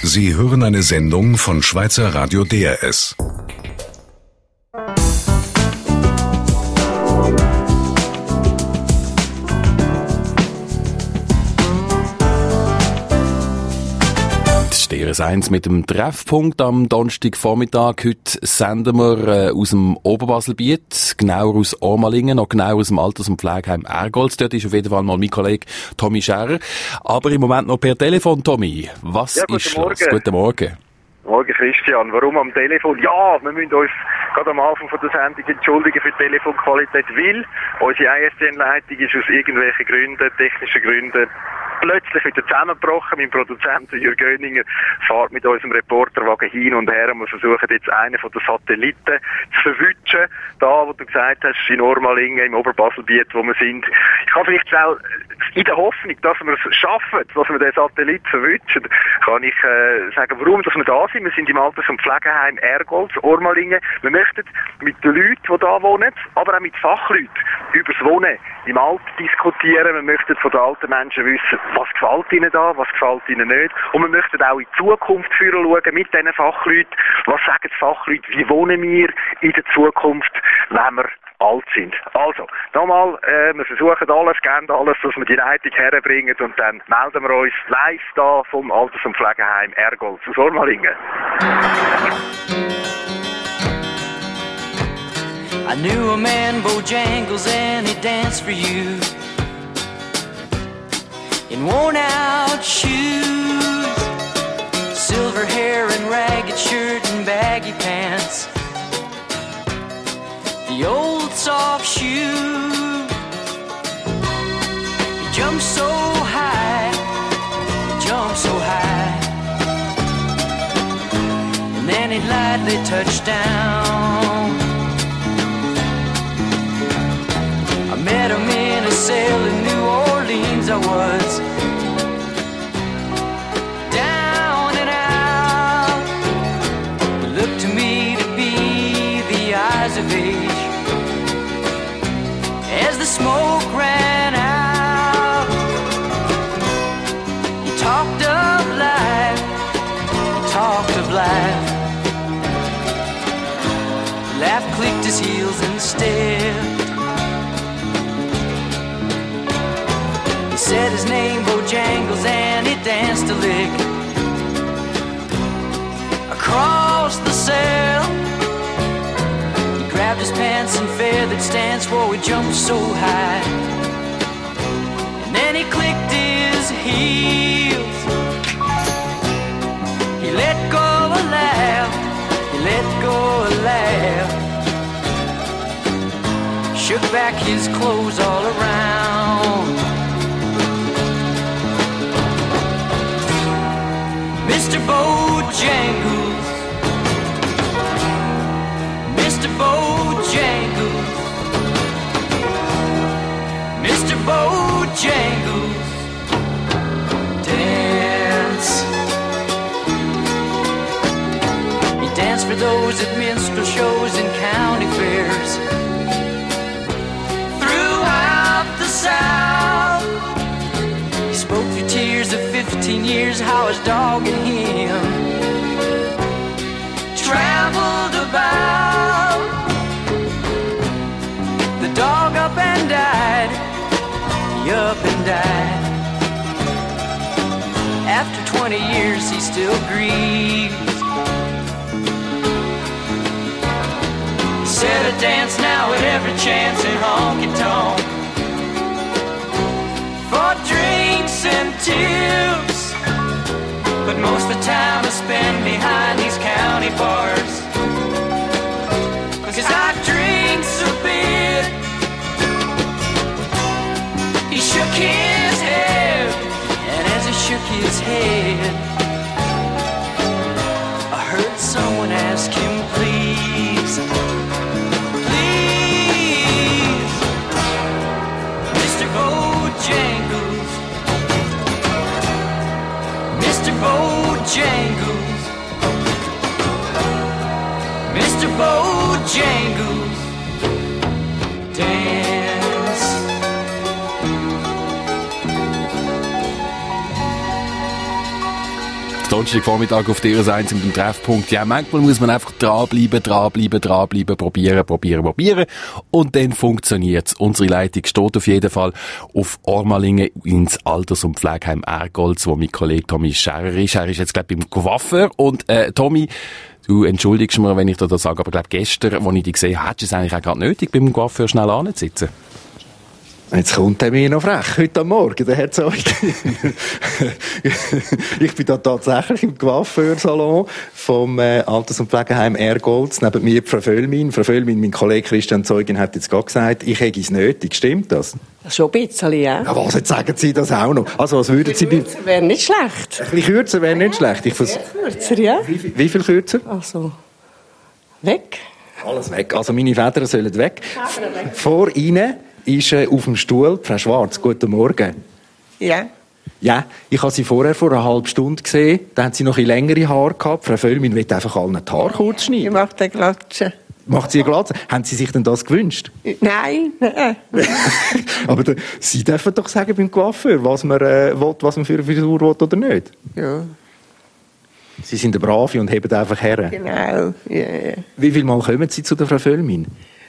Sie hören eine Sendung von Schweizer Radio DRS. DRS1 mit dem Treffpunkt am Donnerstagvormittag. Heute senden wir aus dem Oberbaselbiet, genauer aus Ormalingen, noch genauer aus dem Alters- und Pflegeheim Ergolz. Dort ist auf jeden Fall mal mein Kollege Tommy Scherer. Aber im Moment noch per Telefon, Tommy. Was ist los? Guten Morgen. Morgen, Christian. Warum am Telefon? Ja, wir müssen uns gerade am Anfang von der Sendung entschuldigen für die Telefonqualität, weil unsere ISDN-Leitung ist aus irgendwelchen Gründen, technischen Gründen, plötzlich wieder zusammengebrochen. Mein Produzent Jürg Göninger fährt mit unserem Reporterwagen hin und her und wir versuchen jetzt einen von den Satelliten zu verwutschen. Da, wo du gesagt hast, in Ormalingen, im Oberbaselbiet, wo wir sind. Ich kann vielleicht auch in der Hoffnung, dass wir es schaffen, dass wir den Satellit verwutschen, kann ich sagen, warum dass wir da sind. Wir sind im Alters- und Pflegeheim Ergolz, Ormalingen. Wir möchten mit den Leuten, die da wohnen, aber auch mit Fachleuten über das Wohnen im Alter diskutieren. Wir möchten von den alten Menschen wissen, was gefällt ihnen da, was gefällt ihnen nicht. Und wir möchten auch in die Zukunft führen schauen mit diesen Fachleuten. Was sagen die Fachleute, wie wohnen wir in der Zukunft, wenn wir alt sind. Also, nochmal, wir versuchen alles, geben alles, dass wir die Leitung herbringen und dann melden wir uns live da vom Alters- und Pflegeheim Ergolz aus Ormalingen. I knew a man, Bojangles, and he danced for you in worn-out shoes, silver hair and ragged shirt and baggy pants, the old soft shoe. He jumped so high, and then he'd lightly touch down. I met him in a cell in New Orleans. I was down and out. It looked to me to be the eyes of age as the smoke ran out. He talked of life, Laugh clicked his heels and stared. He said his name, Bojangles, and he danced a lick across the cell. He grabbed his pants and feathered stance, whoa, he jumped so high. And then he clicked his heels. He let go a laugh, he let go a laugh. Shook back his clothes all around. Mr. Bojangles, Mr. Bojangles, Mr. Bojangles, dance. He danced for those at minstrel shows and county fairs throughout the South. He spoke through tears of 15 years how his dog and him traveled about. The dog up and died, he up and died. After 20 years he still grieves. He said I dance now at every chance in honky-tonk for drinks and tips, but most of the time I spend behind these county bars, 'cause I drinks a bit. He shook his head, and as he shook his head, I heard someone ask him, please, please, Mr. Bojangles, Mr. Bojangles, Mr. Bojangles, dance. Donnerstagvormittag auf DRS 1 mit dem Treffpunkt. Ja, manchmal muss man einfach dranbleiben, probieren. Und dann funktioniert's. Unsere Leitung steht auf jeden Fall auf Ormalingen ins Alters- und Pflegeheim Ergolz, wo mein Kollege Tommy Scherer ist. Er ist jetzt, glaube ich, beim Coiffeur. Und, Tommy, du entschuldigst mir, wenn ich dir das sage, aber ich glaube, gestern, als ich dich gesehen habe, hättest du es eigentlich auch gerade nötig, beim Coiffeur schnell anzusitzen. Jetzt kommt er mir noch frech, heute am Morgen, der Herr Zeug. Ich bin da tatsächlich im Coiffeursalon vom Alters- und Pflegeheim Ergolz, neben mir Frau Völlmin. Frau Völlmin, mein Kollege Christian Zeugin hat jetzt gerade gesagt, ich hätte es nötig. Stimmt das? Schon ein bisschen, ja. Ja, was, jetzt sagen Sie das auch noch? Also, was würden Sie... Kürzer wäre nicht schlecht. Ein bisschen kürzer wäre nicht schlecht. Kürzer, ja. Wie viel kürzer? Also, weg. Alles weg. Also, meine Federn sollen weg. Vor Ihnen ist auf dem Stuhl Frau Schwarz. Guten Morgen. Ja. Ja, ich habe sie vorher vor einer halben Stunde gesehen. Da hat sie noch ein längere Haare gehabt. Frau Völlmin will einfach allen die Haare kurz schneiden. Ich mache den Glatschen. Macht sie eine Glatze? Haben Sie sich denn das gewünscht? Nein. Aber Sie dürfen doch sagen beim Coiffeur, was man will, was man für eine Frisur will oder nicht. Ja. Sie sind eine Brave und heben einfach her. Genau. Ja. Wie viel Mal kommen Sie zu der Frau Völlmin?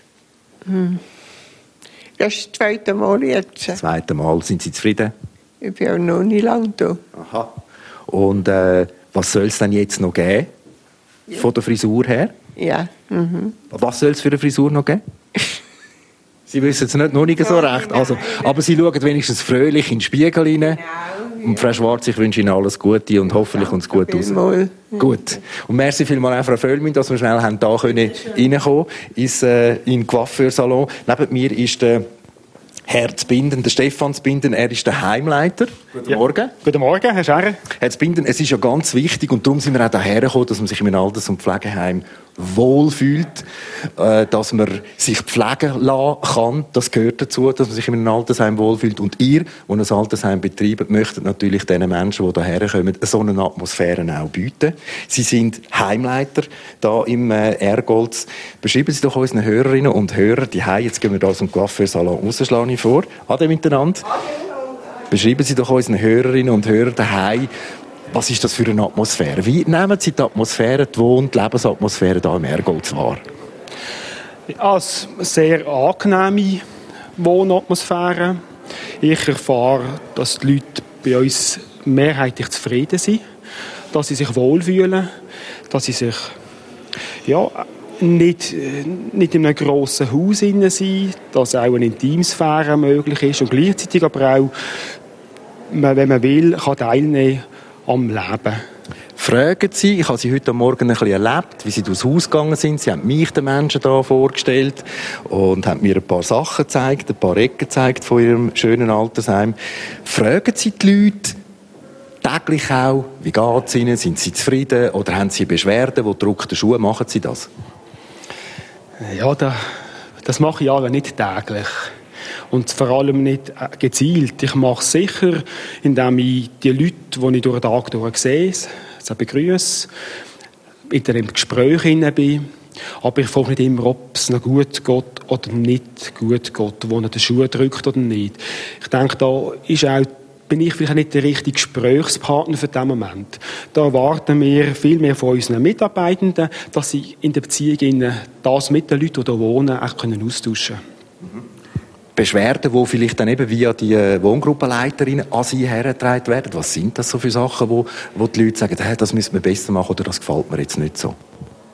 Das ist das zweite Mal jetzt. Das zweite Mal. Sind Sie zufrieden? Ich bin auch noch nicht lange da. Aha. Und was soll es denn jetzt noch geben? Von der Frisur her? Ja. Was soll es für eine Frisur noch geben? Sie wissen es noch nicht so recht. Also, aber Sie schauen wenigstens fröhlich in den Spiegel rein. Und Frau Schwarz, ich wünsche Ihnen alles Gute und hoffentlich kommt es gut raus. Gut. Und merci vielmals auch Frau Völlmin, dass wir schnell haben da reinkommen in den Coiffeursalon. Neben mir ist der Herr Zbinden, der Stefan Zbinden, er ist der Heimleiter. Guten Morgen. Guten Morgen, Herr Scherer. Herr Zbinden, es ist ja ganz wichtig und darum sind wir auch hierher gekommen, dass man sich in einem Alters- und Pflegeheim wohlfühlt, dass man sich pflegen lassen kann. Das gehört dazu, dass man sich in einem Altersheim wohlfühlt. Und ihr, die ein Altersheim betreibt, möchtet natürlich den Menschen, die hierher kommen, so eine Atmosphäre auch bieten. Sie sind Heimleiter da im Ergolz. Beschreiben Sie doch unseren Hörerinnen und Hörern die Heim. Jetzt gehen wir da aus dem Coiffeursalon raus, schlage ich vor. Ade miteinander. Beschreiben Sie doch unseren Hörerinnen und Hörern daheim, was ist das für eine Atmosphäre? Wie nehmen Sie die Atmosphäre, die Lebensatmosphäre hier im Ergolz wahr? Als sehr angenehme Wohnatmosphäre. Ich erfahre, dass die Leute bei uns mehrheitlich zufrieden sind, dass sie sich wohlfühlen, dass sie sich nicht in einem grossen Haus sind, dass auch eine Intimsphäre möglich ist und gleichzeitig aber auch, wenn man will, kann teilnehmen am Leben. Fragen Sie, ich habe Sie heute Morgen ein bisschen erlebt, wie Sie durchs Haus gegangen sind. Sie haben mich den Menschen hier vorgestellt und haben mir ein paar Sachen gezeigt, ein paar Ecken gezeigt von Ihrem schönen Altersheim. Fragen Sie die Leute täglich auch, wie geht es Ihnen, sind Sie zufrieden oder haben Sie Beschwerden, wo gedruckte Schuhe, machen Sie das? Ja, das mache ich alle nicht täglich. Und vor allem nicht gezielt. Ich mache es sicher, indem ich die Leute, die ich durch den Tag sehe, sie begrüße, in dem Gespräch bin. Aber ich frage nicht immer, ob es noch gut geht oder nicht gut geht, wo er den Schuh drückt oder nicht. Ich denke, bin ich vielleicht nicht der richtige Gesprächspartner für diesen Moment. Da erwarten wir viel mehr von unseren Mitarbeitenden, dass sie in der Beziehung das mit den Leuten, die hier wohnen, auch austauschen können. Beschwerden, die vielleicht dann eben via die Wohngruppenleiterinnen an Sie hergetragen werden? Was sind das so für Sachen, wo die Leute sagen, hey, das müssen wir besser machen oder das gefällt mir jetzt nicht so?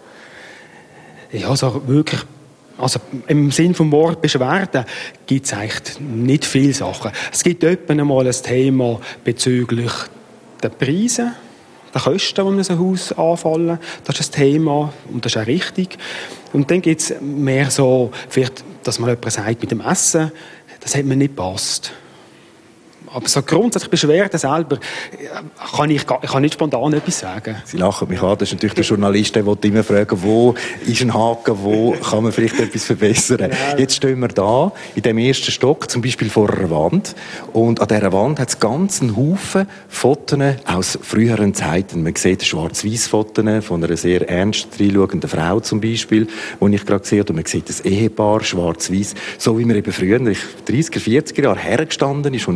Ja, also im Sinn vom Wort Beschwerden gibt es eigentlich nicht viele Sachen. Es gibt etwa einmal ein Thema bezüglich der Preise, der Kosten, die in einem Haus anfallen. Das ist ein Thema und das ist auch richtig. Und dann gibt es mehr so, vielleicht, dass man jemand sagt, mit dem Essen, das hat mir nicht gepasst. Aber so grundsätzlich Beschwerden selber kann ich nicht spontan etwas sagen. Sie lachen mich an. Das ist natürlich der Journalist, der will immer fragen, wo ist ein Haken, wo kann man vielleicht etwas verbessern. Ja. Jetzt stehen wir da, in dem ersten Stock, zum Beispiel vor einer Wand. Und an dieser Wand hat es ganz einen Haufen Fotos aus früheren Zeiten. Man sieht Schwarz-Weiß-Fotos von einer sehr ernst reinschauenden Frau zum Beispiel, die ich gerade gesehen habe. Und man sieht ein Ehepaar, Schwarz-Weiß, so wie man eben früher, 30er, 40er Jahre hergestanden ist und ernst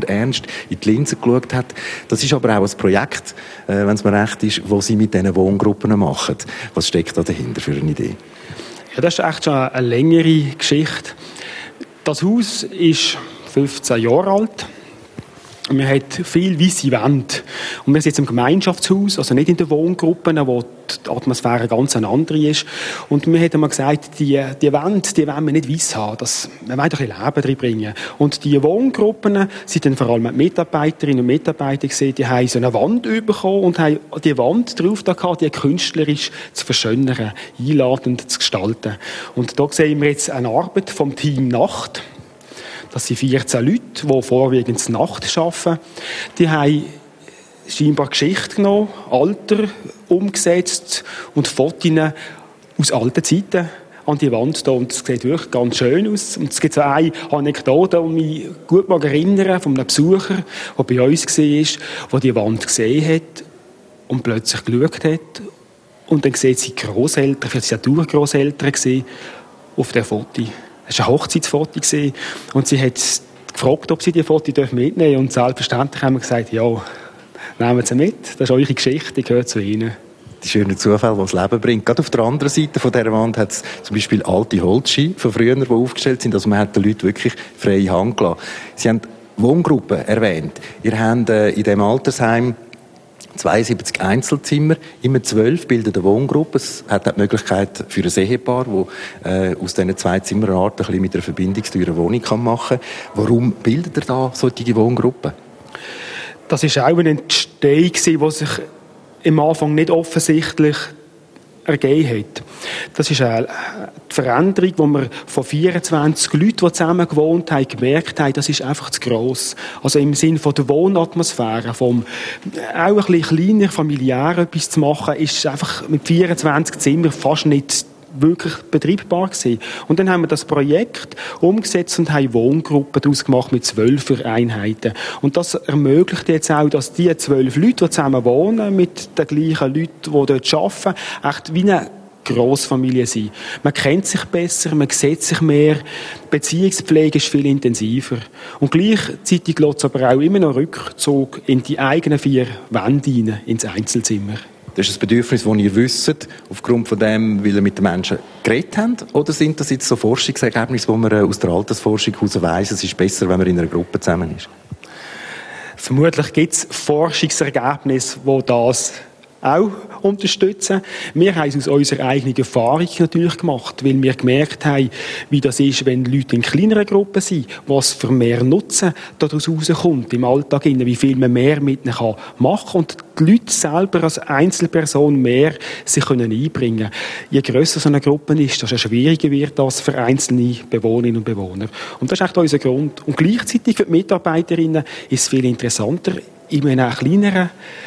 zumindest in die Linse geschaut hat. Das ist aber auch ein Projekt, wenn es mir recht ist, das Sie mit diesen Wohngruppen machen. Was steckt da dahinter für eine Idee? Ja, das ist echt schon eine längere Geschichte. Das Haus ist 15 Jahre alt. Wir haben viele weisse Wände. Und wir sind jetzt im Gemeinschaftshaus, also nicht in den Wohngruppen, wo die Atmosphäre ganz eine andere ist. Und wir haben mal gesagt, die Wände, die wollen wir nicht weiss haben. Wir wollen doch ein bisschen Leben drin bringen. Und die Wohngruppen sind dann vor allem die Mitarbeiterinnen und Mitarbeiter gesehen, die haben so eine Wand bekommen und haben die Wand drauf da gehabt, die künstlerisch zu verschönern, einladend zu gestalten. Und da sehen wir jetzt eine Arbeit vom Team Nacht. Das sind 14 Leute, die vorwiegend Nacht arbeiten. Die haben scheinbar Geschichte genommen, Alter umgesetzt und Fotos aus alten Zeiten an die Wand da. Und es sieht wirklich ganz schön aus. Und es gibt so eine Anekdote, die mich gut erinnern von einem Besucher, der bei uns war, der die Wand gesehen hat und plötzlich geschaut hat. Und dann sieht sie Grosseltern, vielleicht waren es ja Urgrosseltern auf dem Foto. Es war ein Hochzeitsfoto und sie hat gefragt, ob sie die Fotos mitnehmen dürfen. Und selbstverständlich haben wir gesagt, ja, nehmen Sie mit. Das ist eure Geschichte, die gehört zu Ihnen. Die schönen Zufälle, die das Leben bringt. Gerade auf der anderen Seite von dieser Wand hat es zum Beispiel alte Holzscheine von früher, die aufgestellt sind. Also man hat den Leuten wirklich freie Hand gelassen. Sie haben Wohngruppen erwähnt. Ihr habt in diesem Altersheim 72 Einzelzimmer, immer 12 bilden eine Wohngruppe. Es hat die Möglichkeit für ein Ehepaar, das aus diesen 2 Zimmerarten ein bisschen mit einer Verbindungstür eine Wohnung machen kann. Warum bildet ihr da solche Wohngruppen? Das war auch eine Entstehung, die sich am Anfang nicht offensichtlich ergeben hat. Das ist eine Veränderung, wo wir von 24 Leuten, die zusammen gewohnt haben, gemerkt haben, das ist einfach zu gross. Also im Sinne von der Wohnatmosphäre, vom auch ein bisschen kleiner, familiär etwas zu machen, ist einfach mit 24 Zimmern fast nicht wirklich betriebbar gewesen. Und dann haben wir das Projekt umgesetzt und haben Wohngruppen daraus gemacht mit 12 Einheiten. Und das ermöglicht jetzt auch, dass die 12 Leute, die zusammen wohnen, mit den gleichen Leuten, die dort arbeiten, echt wie eine Grossfamilie sind. Man kennt sich besser, man sieht sich mehr, die Beziehungspflege ist viel intensiver. Und gleichzeitig lässt es aber auch immer noch Rückzug in die eigenen 4 Wände hinein, ins Einzelzimmer. Das ist ein Bedürfnis, das ihr wisst, aufgrund von dem, weil ihr mit den Menschen geredet habt? Oder sind das jetzt so Forschungsergebnisse, wo man aus der Altersforschung heraus weiss, es ist besser, wenn man in einer Gruppe zusammen ist? Vermutlich gibt es Forschungsergebnisse, die das auch unterstützen. Wir haben es aus unserer eigenen Erfahrung natürlich gemacht, weil wir gemerkt haben, wie das ist, wenn Leute in kleineren Gruppen sind, was für mehr Nutzen daraus rauskommt im Alltag, wie viel man mehr mit ihnen machen kann und die Leute selber als Einzelperson mehr sich einbringen können. Je grösser so eine Gruppe ist, desto schwieriger wird das für einzelne Bewohnerinnen und Bewohner. Und das ist echt unser Grund. Und gleichzeitig für die Mitarbeiterinnen ist es viel interessanter, in einem kleineren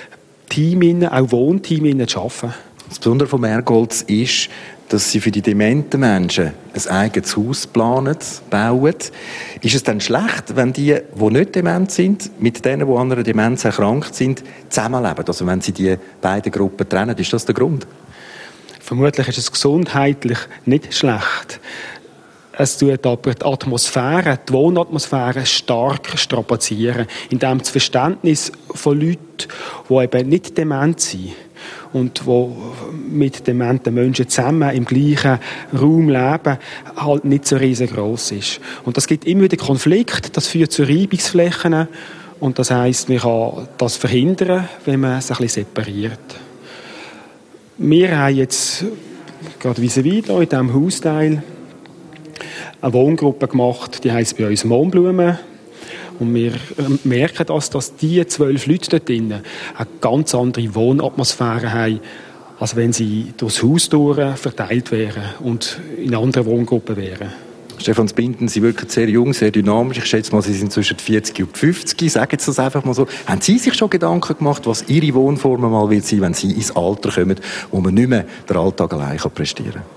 Team, auch Wohnteam zu arbeiten. Das Besondere vom Ergolds ist, dass sie für die dementen Menschen ein eigenes Haus planen, bauen. Ist es dann schlecht, wenn die nicht dement sind, mit denen, die an einer Demenz erkrankt sind, zusammenleben? Also wenn sie die beiden Gruppen trennen, ist das der Grund? Vermutlich ist es gesundheitlich nicht schlecht. Es tut aber die Atmosphäre, die Wohnatmosphäre stark strapazieren, indem das Verständnis von Leuten, die eben nicht dement sind und die mit dementen Menschen zusammen im gleichen Raum leben, halt nicht so riesengroß ist. Und das gibt immer wieder Konflikte, das führt zu Reibungsflächen und das heisst, man kann das verhindern, wenn man es ein bisschen separiert. Wir haben jetzt gerade vis-à-vis hier in diesem Hausteil eine Wohngruppe gemacht, die heisst bei uns Mohnblumen. Und wir merken, dass die 12 Leute dort drinnen eine ganz andere Wohnatmosphäre haben, als wenn sie durchs Haus verteilt wären und in anderen Wohngruppen wären. Stefan Zbinden, Sie wirken sehr jung, sehr dynamisch. Ich schätze mal, Sie sind zwischen 40 und 50. Sagen jetzt das einfach mal so. Haben Sie sich schon Gedanken gemacht, was Ihre Wohnform mal wird sein, wenn Sie ins Alter kommen, wo man nicht mehr den Alltag allein prestieren kann?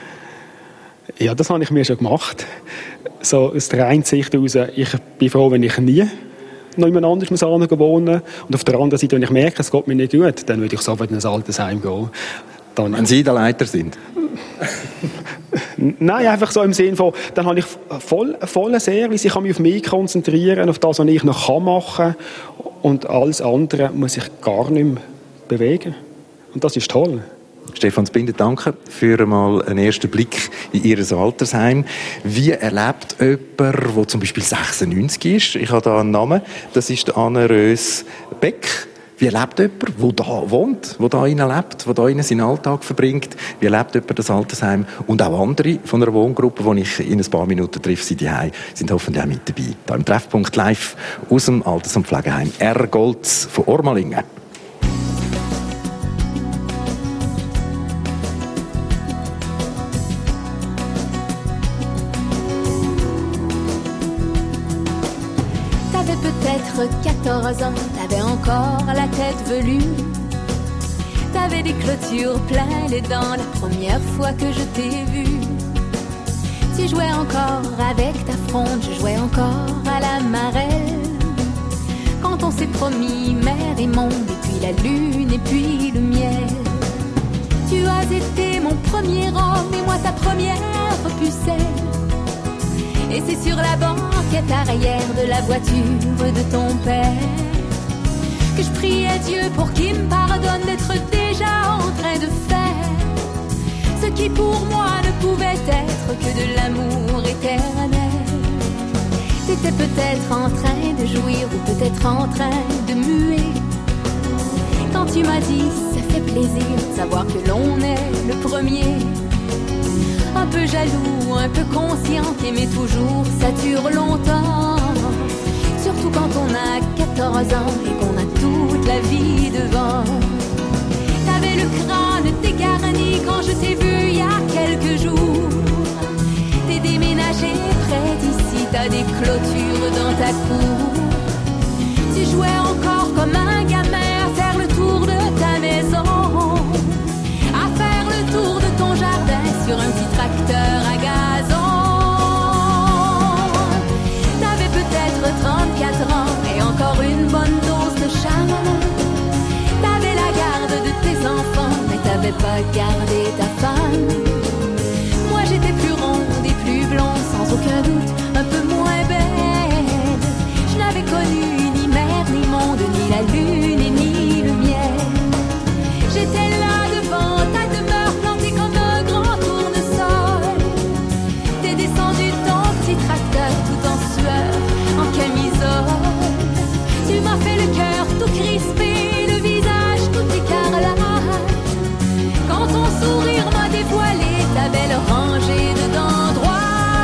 Ja, das habe ich mir schon gemacht. So aus der einen Sicht heraus, ich bin froh, wenn ich nie noch jemand anderes wohnen muss. Und auf der anderen Seite, wenn ich merke, es geht mir nicht gut, dann würde ich sofort in ein Altersheim gehen. Wenn Sie der Leiter sind? Nein, einfach so im Sinne von, dann habe ich voll Service, ich kann mich auf mich konzentrieren, auf das, was ich noch machen kann, und alles andere muss ich gar nicht mehr bewegen. Und das ist toll. Stefan Zbinden, danke für mal einen ersten Blick in Ihr Altersheim. Wie erlebt jemand, der zum Beispiel 96 ist? Ich habe da einen Namen, das ist Anna Rös Beck. Wie erlebt jemand, der da wohnt, der da innen lebt, der da innen seinen Alltag verbringt? Wie erlebt jemand das Altersheim? Und auch andere von einer Wohngruppe, die ich in ein paar Minuten treffe, sind hoffentlich auch mit dabei. Hier im Treffpunkt live aus dem Alters- und Pflegeheim Ergolz von Ormalingen. Peut-être 14 ans, t'avais encore la tête velue. T'avais des clôtures plein les dents la première fois que je t'ai vue. Tu jouais encore avec ta fronde, je jouais encore à la marelle. Quand on s'est promis mer et monde, et puis la lune et puis le miel. Tu as été mon premier homme et moi ta première pucelle. Et c'est sur la banquette arrière de la voiture de ton père que je priais Dieu pour qu'il me pardonne d'être déjà en train de faire ce qui pour moi ne pouvait être que de l'amour éternel. T'étais peut-être en train de jouir ou peut-être en train de muer quand tu m'as dit ça fait plaisir de savoir que l'on est le premier. Un peu jaloux, un peu conscient qu'aimer toujours, ça dure longtemps. Surtout quand on a 14 ans et qu'on a toute la vie devant. T'avais le crâne dégarni quand je t'ai vu il y a quelques jours. T'es déménagé près d'ici, t'as des clôtures dans ta cour. Tu jouais encore comme un gamin à faire le tour de ta maison, à faire le tour de ton jardin sur un petit tracteur à gazon. T'avais peut-être 34 ans et encore une bonne dose de charme. T'avais la garde de tes enfants, mais t'avais pas gardé ta femme. Moi j'étais plus ronde et plus blonde, sans aucun doute, un peu moins belle. Je n'avais connu ni mer, ni monde, ni la lune et ni le miel. J'étais là devant ta demeure plantée comme un grand tournesol. T'es descendu ton petit tracteur tout en sueur, en camisole. Tu m'as fait le cœur tout crispé, le visage tout écarlate. Quand ton sourire m'a dévoilé ta belle rangée de dents droites.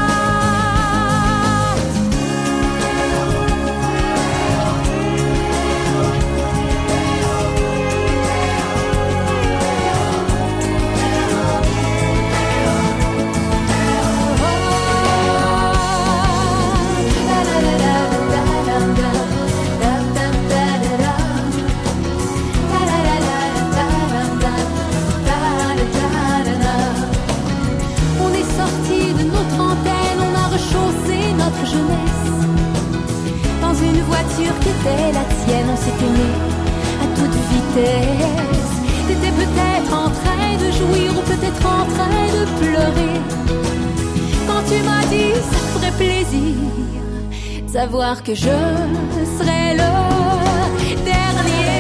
Dans une voiture qui était la tienne, on s'est aimé à toute vitesse. T'étais peut-être en train de jouir ou peut-être en train de pleurer quand tu m'as dit ça ferait plaisir de savoir que je serais le dernier.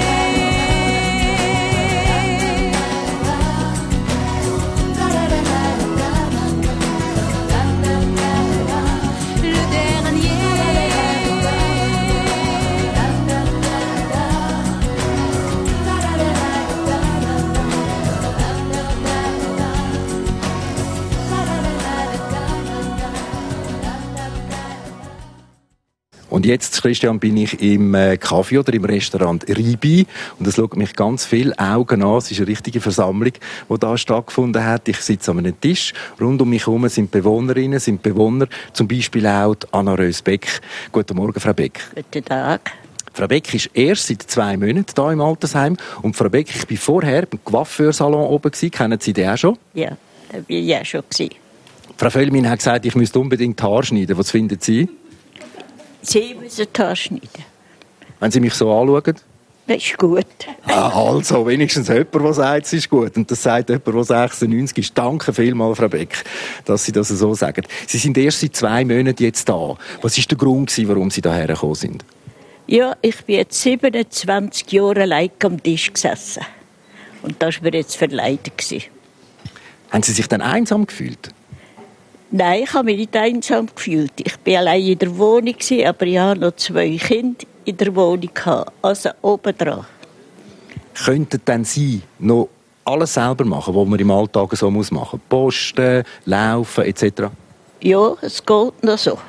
Und jetzt, Christian, bin ich im Café oder im Restaurant Ribi und es schaut mich ganz viele Augen an. Es ist eine richtige Versammlung, die da stattgefunden hat. Ich sitze an einem Tisch. Rund um mich herum sind Bewohnerinnen, sind Bewohner, zum Beispiel auch Anna Rös Beck. Guten Morgen, Frau Beck. Guten Tag. Frau Beck ist erst seit 2 Monaten hier im Altersheim. Und Frau Beck, ich war vorher beim Coiffeursalon oben gewesen. Kennen Sie den auch schon? Ja, da war ich auch schon gewesen. Frau Völlmin hat gesagt, ich müsste unbedingt die Haare schneiden. Was finden Sie? Sie müssen die Haare schneiden. Wenn Sie mich so anschauen? Das ist gut. Also, wenigstens jemand, der sagt, es ist gut. Und das sagt jemand, der 96 ist. Danke vielmals, Frau Beck, dass Sie das so sagen. Sie sind erst seit 2 Monaten jetzt da. Was war der Grund, warum Sie hierher gekommen sind? Ja, ich bin jetzt 27 Jahre allein am Tisch gesessen. Und das war mir jetzt verleidet. Haben Sie sich dann einsam gefühlt? Nein, ich habe mich nicht einsam gefühlt. Ich war allein in der Wohnung, aber ich hatte noch 2 Kinder in der Wohnung, also obendran. Könnten dann Sie noch alles selber machen, was man im Alltag so machen muss? Posten, laufen etc.? Ja, es geht noch so.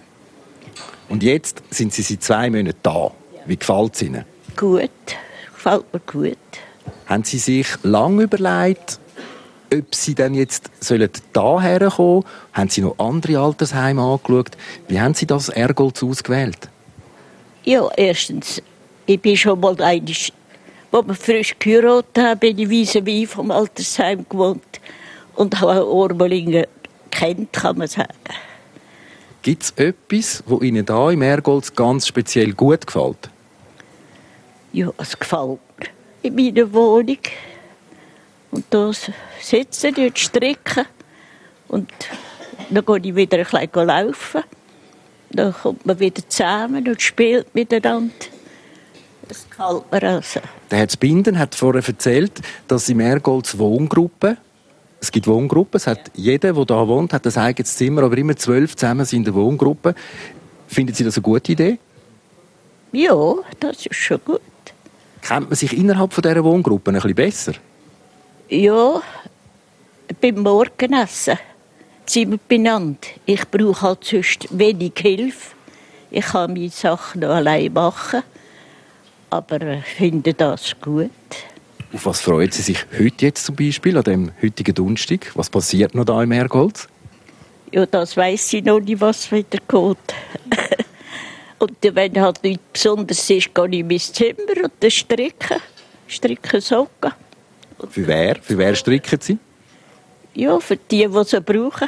Und jetzt sind Sie seit 2 Monaten da. Wie gefällt es Ihnen? Gut, gefällt mir gut. Haben Sie sich lange überlegt, ob Sie dann jetzt hierher kommen sollen? Haben Sie noch andere Altersheime angeschaut? Wie haben Sie das Ergolz ausgewählt? Ja, erstens, ich bin schon mal als wir frisch geheiratet haben, bin ich vis-à-vis vom Altersheim gewohnt und habe auch Ormelingen kennt, kann man sagen. Gibt es etwas, das Ihnen hier im Ergolz ganz speziell gut gefällt? Ja, es gefällt mir. In meiner Wohnung. Und da sitzen und stricken. Und dann gehe ich wieder ein bisschen laufen. Dann kommt man wieder zusammen und spielt miteinander. Das gefällt mir also. Der Herr Zbinden hat vorher erzählt, dass im Ergolz Wohngruppen, es gibt Wohngruppen, es hat jeder, der hier wohnt, hat ein eigenes Zimmer, aber immer 12 zusammen sind in der Wohngruppe. Finden Sie das eine gute Idee? Ja, das ist schon gut. Kennt man sich innerhalb von dieser Wohngruppe ein bisschen besser? Ja, beim Morgenessen sind wir benannt. Ich brauche halt sonst wenig Hilfe. Ich kann meine Sachen noch allein machen. Aber ich finde das gut. Auf was freuen Sie sich heute jetzt zum Beispiel, an dem heutigen Donnerstag? Was passiert noch da im Ergolz? Ja, das weiss ich noch nicht, was wieder geht. Und wenn halt nichts Besonderes ist, gehe ich in mein Zimmer und dann stricken Socken. Für wer? Für wer stricken Sie? Ja, für die sie brauchen.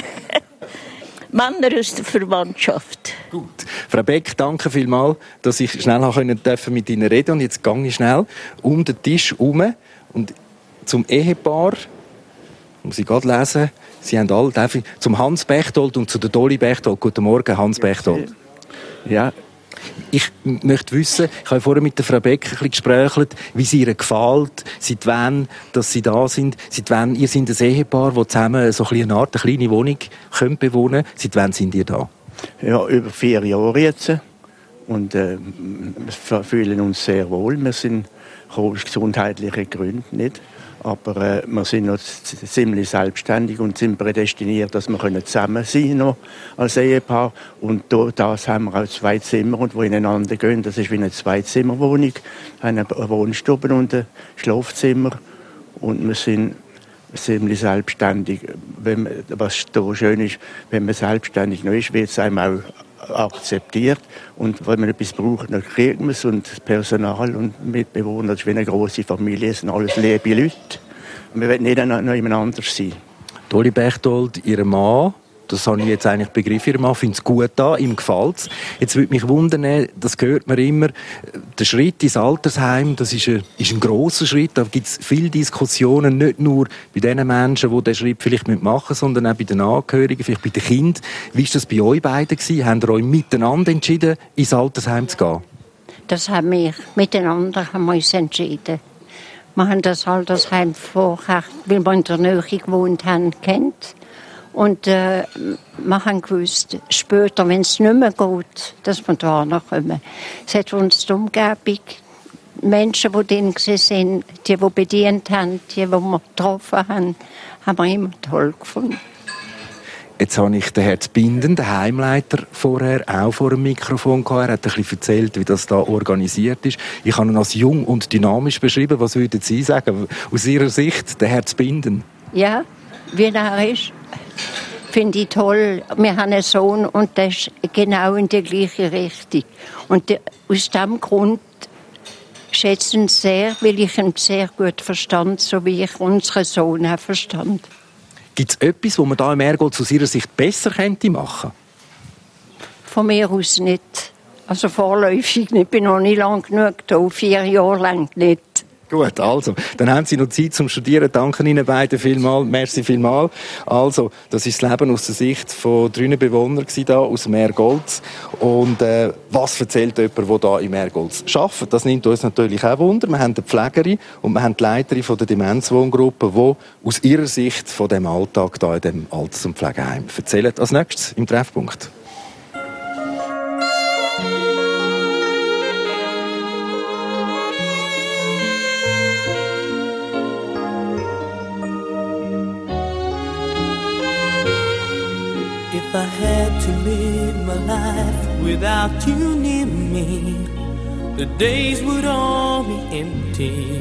Männer aus der Verwandtschaft. Gut. Frau Beck, danke vielmals, dass ich schnell mit Ihnen reden und jetzt gehe ich schnell um den Tisch herum und zum Ehepaar, muss ich gerade lesen, Sie haben alle, zum Hans Bechtold und zu der Dolly Bechtold. Guten Morgen, Hans Bechtold. Ja. Ich möchte wissen, ich habe vorher mit der Frau Beck ein bisschen gesprochen, wie es ihr gefällt, seit wann dass Sie da sind, seit wann ihr seid ein Ehepaar, das zusammen so eine Art, eine kleine Wohnung bewohnen können. Seit wann sind ihr da? Ja, über 4 Jahre jetzt. Und wir fühlen uns sehr wohl. Wir sind aus gesundheitlichen Gründen nicht. Aber wir sind noch ziemlich selbstständig und sind prädestiniert, dass wir zusammen sein können als Ehepaar. Und da haben wir auch 2 Zimmer, und wo ineinander gehen. Das ist wie eine 2-Zimmer-Wohnung. Eine Wohnstube und ein Schlafzimmer. Und wir sind ziemlich selbstständig. Was da schön ist, wenn man selbstständig noch ist, wird es einem auch akzeptiert. Und wenn man etwas braucht, dann kriegt man es. Und das Personal und Mitbewohner, das ist wie eine grosse Familie, es sind alles liebe Leute. Wir wollen nicht noch jemand anders sein. Dolly Bechtold, Ihr Mann, das habe ich jetzt eigentlich begriffen, Ihr Mann findet es gut da, ihm gefällt es. Jetzt würde mich wundern, das hört man immer, der Schritt ins Altersheim, das ist ein grosser Schritt, da gibt es viele Diskussionen, nicht nur bei den Menschen, die diesen Schritt vielleicht machen müssen, sondern auch bei den Angehörigen, vielleicht bei den Kindern. Wie war das bei euch beiden gewesen? Habt ihr euch miteinander entschieden, ins Altersheim zu gehen? Das haben wir miteinander uns entschieden. Wir haben das Altersheim vorher, weil wir in der Nähe gewohnt haben, kennt. Und wir haben gewusst, später, wenn es nicht mehr geht, dass wir da kommen. Es hat uns die Umgebung, Menschen, die drin waren, die bedient haben, die wir getroffen haben wir immer toll gefunden. Jetzt habe ich den Herrn Zbinden, den Heimleiter, vorher auch vor dem Mikrofon gehabt. Er hat ein bisschen erzählt, wie das da organisiert ist. Ich habe ihn als jung und dynamisch beschrieben. Was würden Sie sagen, aus Ihrer Sicht, der Herr Zbinden? Ja, wie er ist, finde ich toll. Wir haben einen Sohn und der ist genau in die gleiche Richtung. Und aus diesem Grund schätze ich ihn sehr, weil ich ihn sehr gut verstand, so wie ich unseren Sohn auch verstand. Gibt es etwas, was man da im Ergolz aus Ihrer Sicht besser könnte machen? Von mir aus nicht. Also vorläufig nicht. Ich bin noch nicht lang genug da, 4 Jahre lang nicht. Gut, also, dann haben Sie noch Zeit zum Studieren. Danke Ihnen beiden vielmals. Merci vielmals. Also, das ist das Leben aus der Sicht von 3 Bewohnern hier aus dem Ergolz. Und was erzählt jemand, der hier im Ergolz arbeitet? Das nimmt uns natürlich auch Wunder. Wir haben eine Pflegerin und wir haben die Leiterin von der Demenzwohngruppe, die aus ihrer Sicht von dem Alltag hier in dem Alters- und Pflegeheim erzählen. Als nächstes im Treffpunkt. If I had to live my life without you near me, the days would all be empty.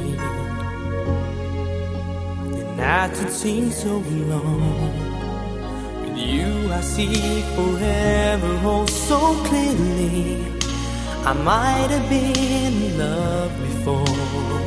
The nights would seem so long. With you I see forever oh so clearly. I might have been in love before,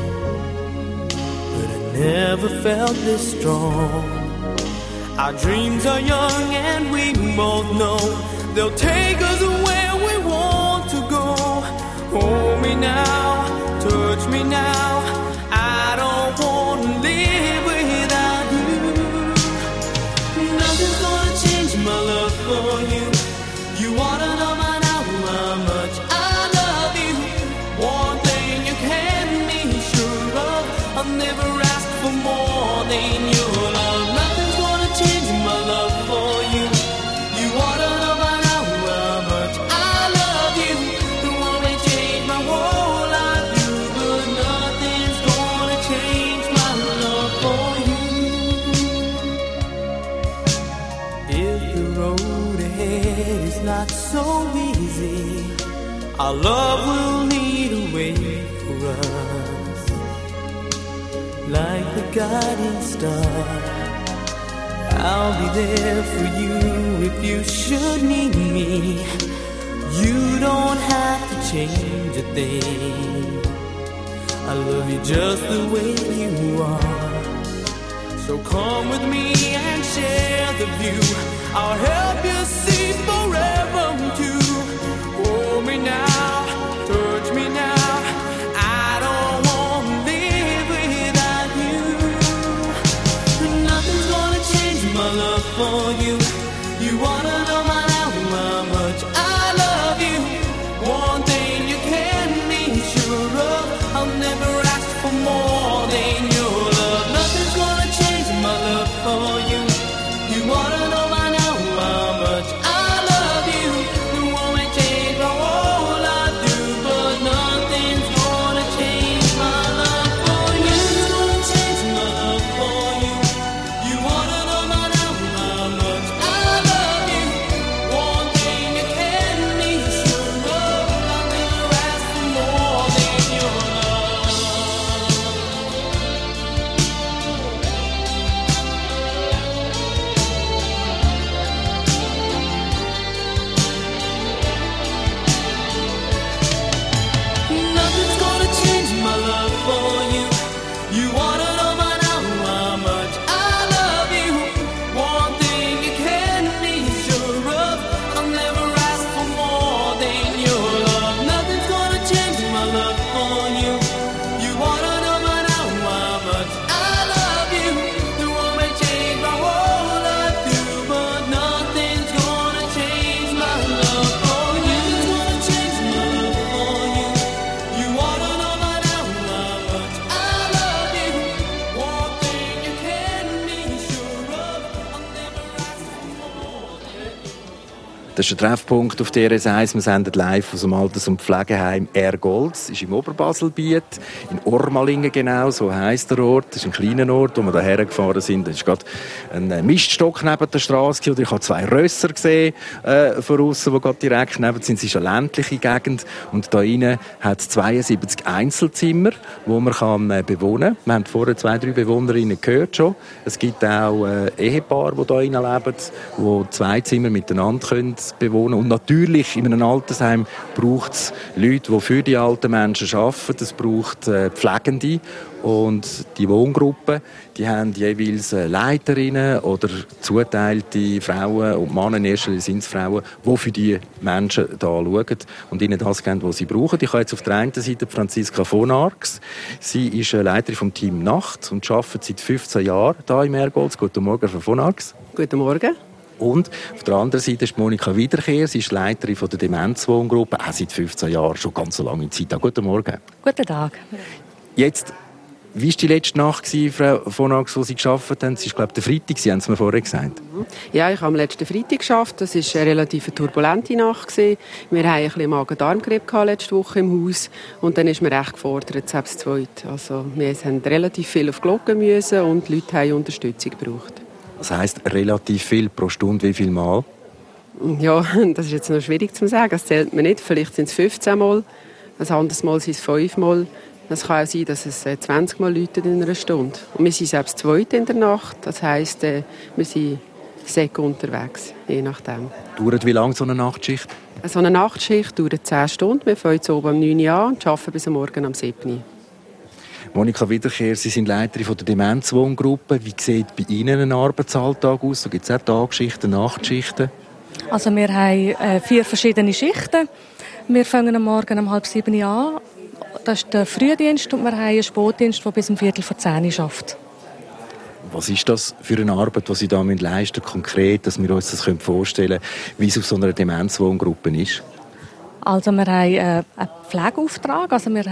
but I never felt this strong. Our dreams are young and we both know they'll take us where we want to go. Hold me now, touch me now. I don't want to live without you. Nothing's gonna change my love for you. You ought to know by now how much I love you. One thing you can be sure of, I'll never ask for more than your love. Change my love for you. You ought to know by now how much I love you. The one may change my whole life, but nothing's gonna change my love for you. If the road ahead is not so easy, our love will lead a way for us, like the guiding star. I'll be there for you if you should need me. You don't have to change a thing. I love you just the way you are. So come with me and share the view. I'll help you see forever too. Hold me now, touch me now. I don't want to live without you. Nothing's gonna change my love for you. You wanna know by now how much I love you. One thing you can be sure of, I'll never ask for more than your love. Nothing's gonna change my love for you. You wanna know by now how much I love you. The one may change my whole life through, but nothing's gonna change my love for you. Nothing's gonna change my love for you. You wanna know by now how much I love you. One thing you can be sure of, I'll never ask for more than your love. Nothing's gonna change my love for you. You wanna know by now how much I love you. One thing you can be sure of, I'll never ask for more than your love. Nothing's gonna change my love for you. You wanna know by now how much I love you. The one may change my whole life through, but nothing's gonna change my love for you. Nothing's gonna change my love for you. You wanna know by now how much I love you. One thing you can be sure of, I'll never ask for more. Das ist der Treffpunkt auf DRS1. Wir senden live aus dem Alters- und Pflegeheim Ergolz. Das ist im Oberbaselbiet, in Ormalingen genau, so heisst der Ort. Das ist ein kleiner Ort, wo wir hierher gefahren sind. Da ist gerade ein Miststock neben der Straße und ich habe 2 Rösser gesehen von außen, die gerade direkt neben sind. Es ist eine ländliche Gegend und da innen hat es 72 Einzelzimmer, wo man kann bewohnen kann. Wir haben vorher 2, 3 Bewohnerinnen gehört schon. Es gibt auch Ehepaare, die da innen leben, die 2 Zimmer miteinander können das bewohnen. Und natürlich in einem Altersheim braucht es Leute, die für die alten Menschen arbeiten. Es braucht Pflegende. Und die Wohngruppen, die haben jeweils Leiterinnen oder zuteilte Frauen und Männer, in erster Linie sind es Frauen, die für die Menschen da schauen und ihnen das geben, was sie brauchen. Ich habe jetzt auf der einen Seite Franziska von Arx. Sie ist Leiterin vom Team Nacht und arbeitet seit 15 Jahren hier im Ergolz. Guten Morgen, Frau von Arx. Guten Morgen. Und auf der anderen Seite ist Monika Wiederkehr. Sie ist Leiterin von der Demenzwohngruppe, auch seit 15 Jahren, schon ganz so lange Zeit. Guten Morgen. Guten Tag. Jetzt, wie war die letzte Nacht, Frau von Arx, wo Sie gearbeitet haben? Es ist, glaube ich, der Freitag, Sie haben es mir vorher gesagt. Ja, ich habe am letzten Freitag gearbeitet. Das war eine relativ turbulente Nacht. Wir hatten ein bisschen Magen-Darm-Grippe letzte Woche im Haus. Und dann ist man recht gefordert, selbst zweit. Also, wir haben relativ viel auf die Glocke müssen und die Leute haben Unterstützung gebraucht. Das heisst, relativ viel pro Stunde, wie viel Mal? Ja, das ist jetzt noch schwierig zu sagen. Das zählt man nicht. Vielleicht sind es 15 Mal. Ein anderes Mal sind es 5 Mal. Es kann auch sein, dass es 20 Mal läutet in einer Stunde. Und wir sind selbst zweit in der Nacht. Das heisst, wir sind Säcke unterwegs, je nachdem. Dauert wie lange so eine Nachtschicht? So eine Nachtschicht dauert 10 Stunden. Wir fangen jetzt oben um 9 Uhr an und arbeiten bis am Morgen um 7 Uhr. Monika Wiederkehr, Sie sind Leiterin von der Demenzwohngruppe. Wie sieht bei Ihnen ein Arbeitsalltag aus? So gibt es auch Tagschichten, Nachtschichten? Also wir haben 4 verschiedene Schichten. Wir fangen am Morgen um 6:30 an. Das ist der Frühdienst und wir haben einen Spätdienst, der bis um 9:45 arbeitet. Was ist das für eine Arbeit, die Sie da leisten konkret, dass wir uns das vorstellen können, wie es auf so einer Demenzwohngruppe ist? Also wir haben einen Pflegeauftrag, also wir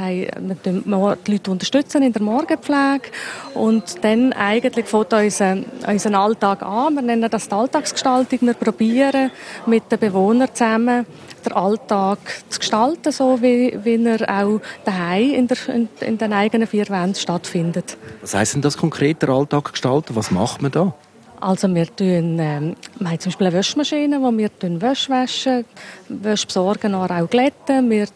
die Leute unterstützen in der Morgenpflege und dann eigentlich fängt unseren Alltag an. Wir nennen das die Alltagsgestaltung. Wir probieren mit den Bewohnern zusammen den Alltag zu gestalten, so wie er auch daheim in den eigenen 4 Wänden stattfindet. Was heisst denn das konkret, der Alltag gestalten? Was macht man da? Also wir haben zum Beispiel eine Waschmaschine, wo wir Wäsche waschen, Wäsche besorgen, auch glätten. Wir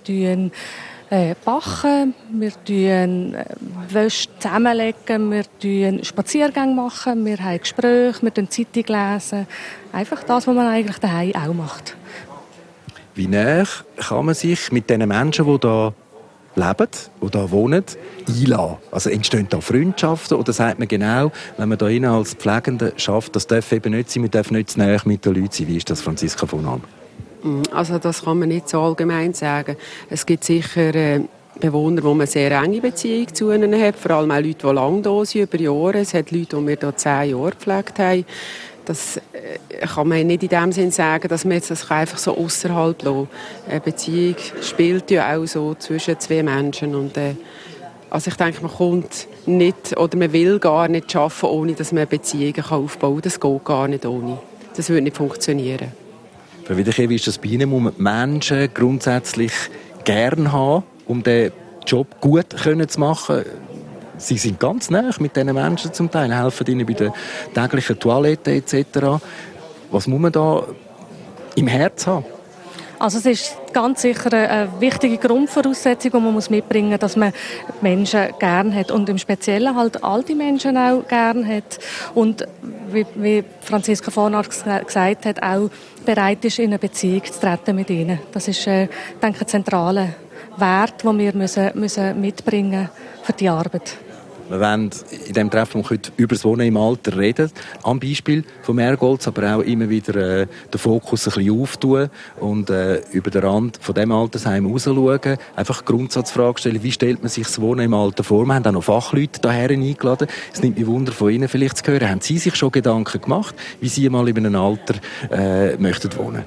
backen, wir Wäsche zusammenlegen, wir Spaziergänge machen, wir haben Gespräche, wir Zeitung lesen. Einfach das, was man eigentlich daheim auch macht. Wie näher kann man sich mit den Menschen, die da leben, die da wohnen, einlassen? Also entstehen da Freundschaften oder sagt man genau, wenn man da innen als Pflegende schafft, das darf eben nicht sein, man darf nicht zu nahe mit den Leuten sein. Wie ist das, Franziska von Arx? Also das kann man nicht so allgemein sagen. Es gibt sicher Bewohner, wo man sehr enge Beziehung zu ihnen hat, vor allem auch Leute, die lange da sind, über Jahre. Es hat Leute, die wir hier 10 Jahre gepflegt haben. Das kann man nicht in dem Sinn sagen, dass man jetzt das einfach so außerhalb lassen. Eine Beziehung spielt ja auch so zwischen 2 Menschen. Und, also ich denke, man kommt nicht oder man will gar nicht arbeiten, ohne dass man Beziehungen aufbauen kann. Das geht gar nicht ohne. Das würde nicht funktionieren. Frau Wiederkehr, wie ist das bei Ihnen? Muss man Menschen grundsätzlich gern haben, um den Job gut zu machen? Sie sind ganz nah mit diesen Menschen zum Teil, helfen ihnen bei der täglichen Toilette etc. Was muss man da im Herz haben? Also es ist ganz sicher eine wichtige Grundvoraussetzung, die man mitbringen muss, dass man Menschen gern hat und im Speziellen halt alte Menschen auch gern hat und wie Franziska von Arx gesagt hat, auch bereit ist, in eine Beziehung zu treten mit ihnen. Das ist, denke ich, ein zentraler Wert, den wir müssen mitbringen für die Arbeit. Wir wollen in diesem Treffen heute über das Wohnen im Alter reden. Am Beispiel von Ergolz, aber auch immer wieder den Fokus ein bisschen auftun und über den Rand von diesem Altersheim rausschauen. Einfach die Grundsatzfrage stellen, wie stellt man sich das Wohnen im Alter vor? Wir haben auch noch Fachleute hierher eingeladen. Es nimmt mich Wunder, von Ihnen vielleicht zu hören. Haben Sie sich schon Gedanken gemacht, wie Sie mal in einem Alter möchten wohnen?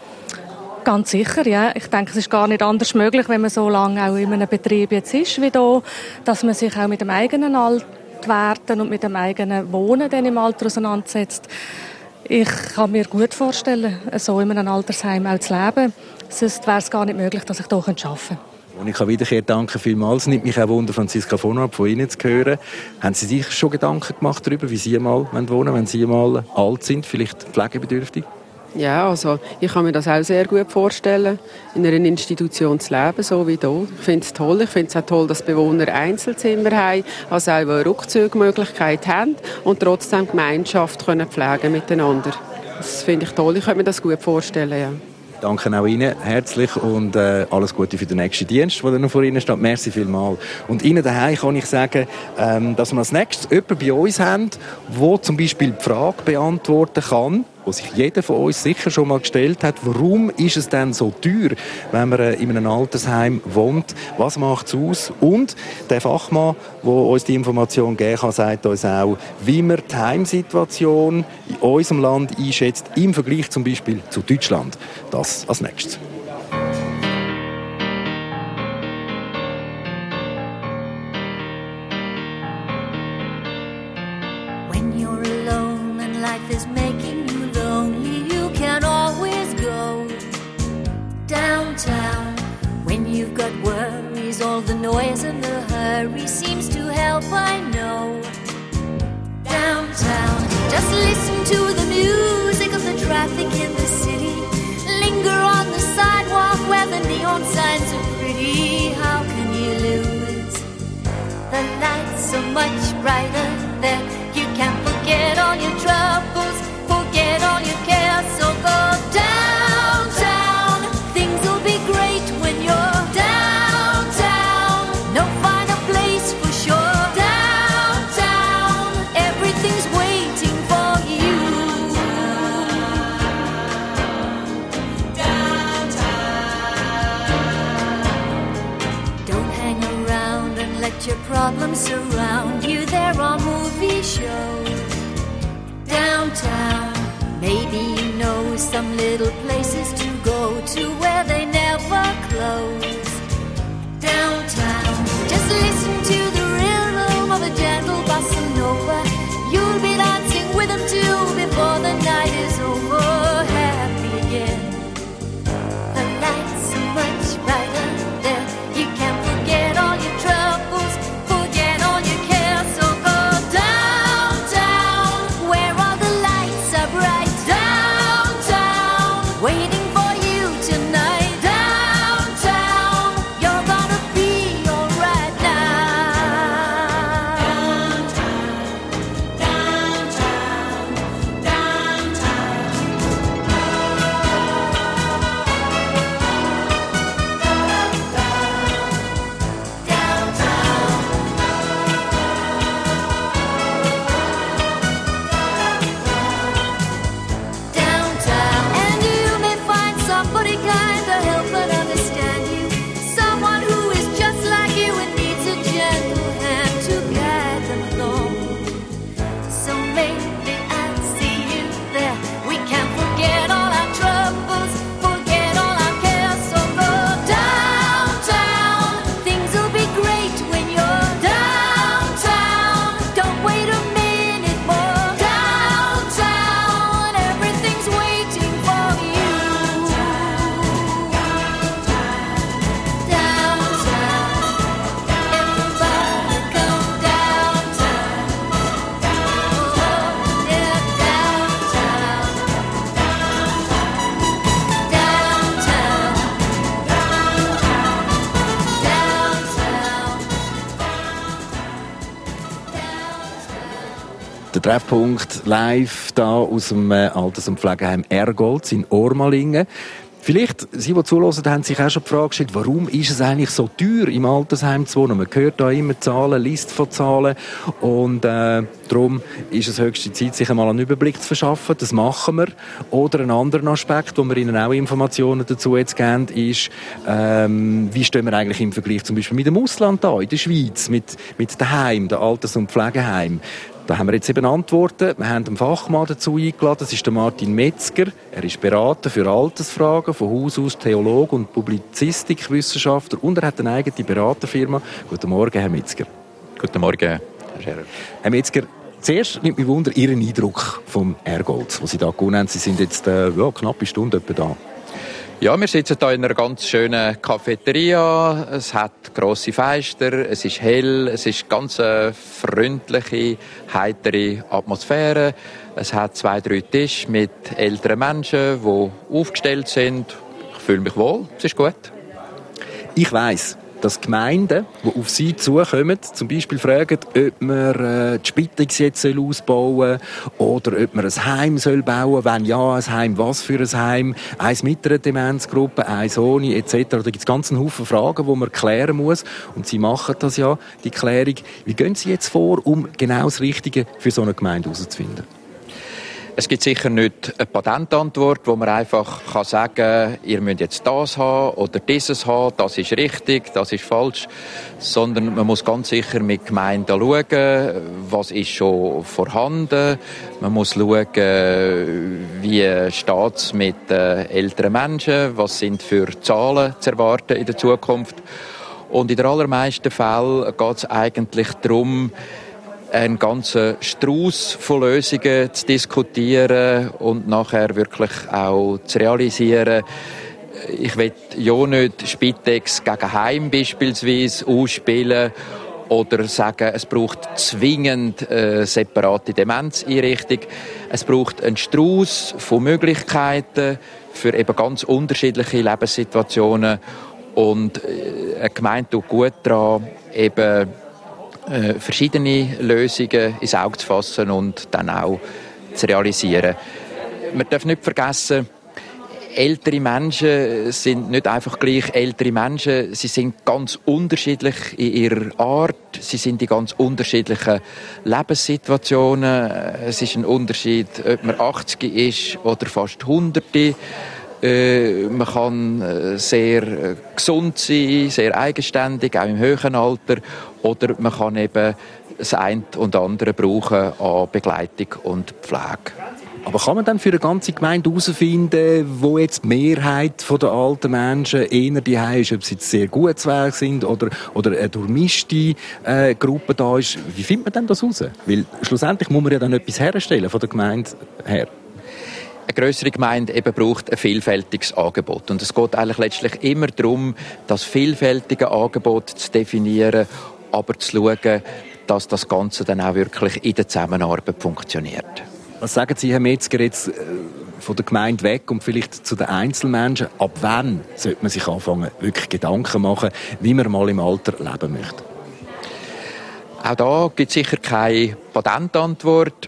Ganz sicher, ja. Ich denke, es ist gar nicht anders möglich, wenn man so lange auch in einem Betrieb jetzt ist wie hier, dass man sich auch mit dem eigenen Altwerden und mit dem eigenen Wohnen dann im Alter auseinandersetzt. Ich kann mir gut vorstellen, so in einem Altersheim auch zu leben. Sonst wäre es gar nicht möglich, dass ich hier arbeiten könnte. Monika Wiederkehr, danke vielmals. Es nimmt mich auch Wunder, Franziska von Arx, von Ihnen zu hören. Haben Sie sich schon Gedanken gemacht darüber, wie Sie mal wohnen wollen, wenn Sie mal alt sind, vielleicht pflegebedürftig? Ja, also ich kann mir das auch sehr gut vorstellen, in einer Institution zu leben, so wie hier. Ich finde es toll. Ich finde es auch toll, dass Bewohner Einzelzimmer haben, also auch eine Rückzugmöglichkeit haben und trotzdem Gemeinschaft können pflegen miteinander. Das finde ich toll. Ich könnte mir das gut vorstellen, ja. Danke auch Ihnen herzlich und alles Gute für den nächsten Dienst, der noch vor Ihnen steht. Merci vielmals. Und Ihnen daheim kann ich sagen, dass wir als nächstes jemanden bei uns haben, der zum Beispiel die Frage beantworten kann, die sich jeder von uns sicher schon mal gestellt hat. Warum ist es denn so teuer, wenn man in einem Altersheim wohnt? Was macht es aus? Und der Fachmann, der uns die Information geben kann, sagt uns auch, wie man die Heimsituation in unserem Land einschätzt, im Vergleich zum Beispiel zu Deutschland. Das als nächstes. When you're alone and life is making you lonely, you can always go downtown. When you've got worries, all the noise and the hurry seems to help, I know. Downtown, just listen to the music of the traffic in the city. Linger on the sidewalk where the neon signs are pretty. How can you lose? The lights so much brighter there. You can forget all your troubles, forget all your cares. So go downtown. Things will be great when you're downtown. No finer place for sure. Downtown, everything's waiting for you. Don't hang around and let your problems surround you. There are movie shows downtown. Maybe you know some little places to go to where they never close. Downtown, just listen to the rhythm of a gentle bossa nova. You'll be dancing with them too before the night is over. Happy again. The lights so much brighter there. You can forget all your troubles, forget all your cares. So go downtown, where all the lights are bright. Downtown, waiting for you tonight. Downtown, you're gonna be alright now. Downtown, downtown, downtown. And you may find somebody kind to help and understand you. Someone who is just like you and needs a gentle hand to guide them along. So maybe I'll see you there. We can forget all our troubles, forget all our cares. So go downtown. Things will be great when you're downtown. Don't wait a minute more. Downtown, everything's waiting for you. Downtown, everybody come downtown. Oh, yeah, downtown. Der Treffpunkt live da aus dem Alters- und Pflegeheim Ergolz in Ormalingen. Vielleicht, Sie, die zuhören, haben sich auch schon die Frage gestellt, warum ist es eigentlich so teuer, im Altersheim zu wohnen? Man hört da immer Zahlen, Liste von Zahlen. Und darum ist es höchste Zeit, sich einmal einen Überblick zu verschaffen. Das machen wir. Oder ein anderer Aspekt, wo wir Ihnen auch Informationen dazu jetzt geben, ist, wie stehen wir eigentlich im Vergleich zum Beispiel mit dem Ausland da, in der Schweiz, mit den Heimen, den Alters- und Pflegeheimen. Da haben wir jetzt eben Antworten. Wir haben einen Fachmann dazu eingeladen. Das ist der Martin Metzger. Er ist Berater für Altersfragen, von Haus aus Theologe und Publizistikwissenschaftler. Und er hat eine eigene Beraterfirma. Guten Morgen, Herr Metzger. Guten Morgen, Herr Scherer. Herr Metzger, zuerst nimmt mich Wunder Ihren Eindruck vom Ergolz, den Sie da gewonnen haben. Sie sind jetzt knapp eine Stunde etwa da. Ja, wir sitzen hier in einer ganz schönen Cafeteria. Es hat grosse Fenster, es ist hell, es ist ganz freundliche, heitere Atmosphäre. Es hat 2-3 Tische mit älteren Menschen, die aufgestellt sind. Ich fühle mich wohl, es ist gut. Ich weiss, dass Gemeinden, die auf sie zukommen, zum Beispiel fragen, ob man die Spitex jetzt ausbauen soll oder ob man ein Heim bauen soll. Wenn ja, ein Heim, was für ein Heim? Eins mit einer Demenzgruppe, eins ohne, etc. Da gibt es ganz einen Haufen Fragen, die man klären muss. Und Sie machen das ja, die Klärung. Wie gehen Sie jetzt vor, um genau das Richtige für so eine Gemeinde herauszufinden? Es gibt sicher nicht eine Patentantwort, wo man einfach sagen kann, ihr müsst jetzt das haben oder dieses haben, das ist richtig, das ist falsch, sondern man muss ganz sicher mit Gemeinden schauen, was ist schon vorhanden, man muss schauen, wie steht es mit älteren Menschen, was sind für Zahlen zu erwarten in der Zukunft. Und in den allermeisten Fällen geht es eigentlich darum, einen ganzen Strauß von Lösungen zu diskutieren und nachher wirklich auch zu realisieren. Ich will ja nicht Spitex gegen Heim beispielsweise ausspielen oder sagen, es braucht zwingend separate Demenzeinrichtung. Es braucht einen Strauß von Möglichkeiten für eben ganz unterschiedliche Lebenssituationen und eine Gemeinde tut gut daran, eben verschiedene Lösungen ins Auge zu fassen und dann auch zu realisieren. Man darf nicht vergessen, ältere Menschen sind nicht einfach gleich ältere Menschen, sie sind ganz unterschiedlich in ihrer Art, sie sind in ganz unterschiedlichen Lebenssituationen. Es ist ein Unterschied, ob man 80 ist oder fast 100. Man kann sehr gesund sein, sehr eigenständig, auch im höheren Alter. Oder man kann eben das eine und andere brauchen an Begleitung und Pflege. Aber kann man dann für eine ganze Gemeinde herausfinden, wo jetzt die Mehrheit der alten Menschen eher daheim ist, ob sie jetzt sehr gut zu Werk sind oder eine durchmischte Gruppe da ist? Wie findet man denn das heraus? Weil schlussendlich muss man ja dann etwas herstellen von der Gemeinde her. Eine grössere Gemeinde eben braucht ein vielfältiges Angebot. Und es geht eigentlich letztlich immer darum, das vielfältige Angebot zu definieren, aber zu schauen, dass das Ganze dann auch wirklich in der Zusammenarbeit funktioniert. Was sagen Sie, Herr Metzger, jetzt von der Gemeinde weg und vielleicht zu den Einzelmenschen? Ab wann sollte man sich anfangen, wirklich Gedanken machen, wie man mal im Alter leben möchte? Auch da gibt es sicher keine Patentantwort.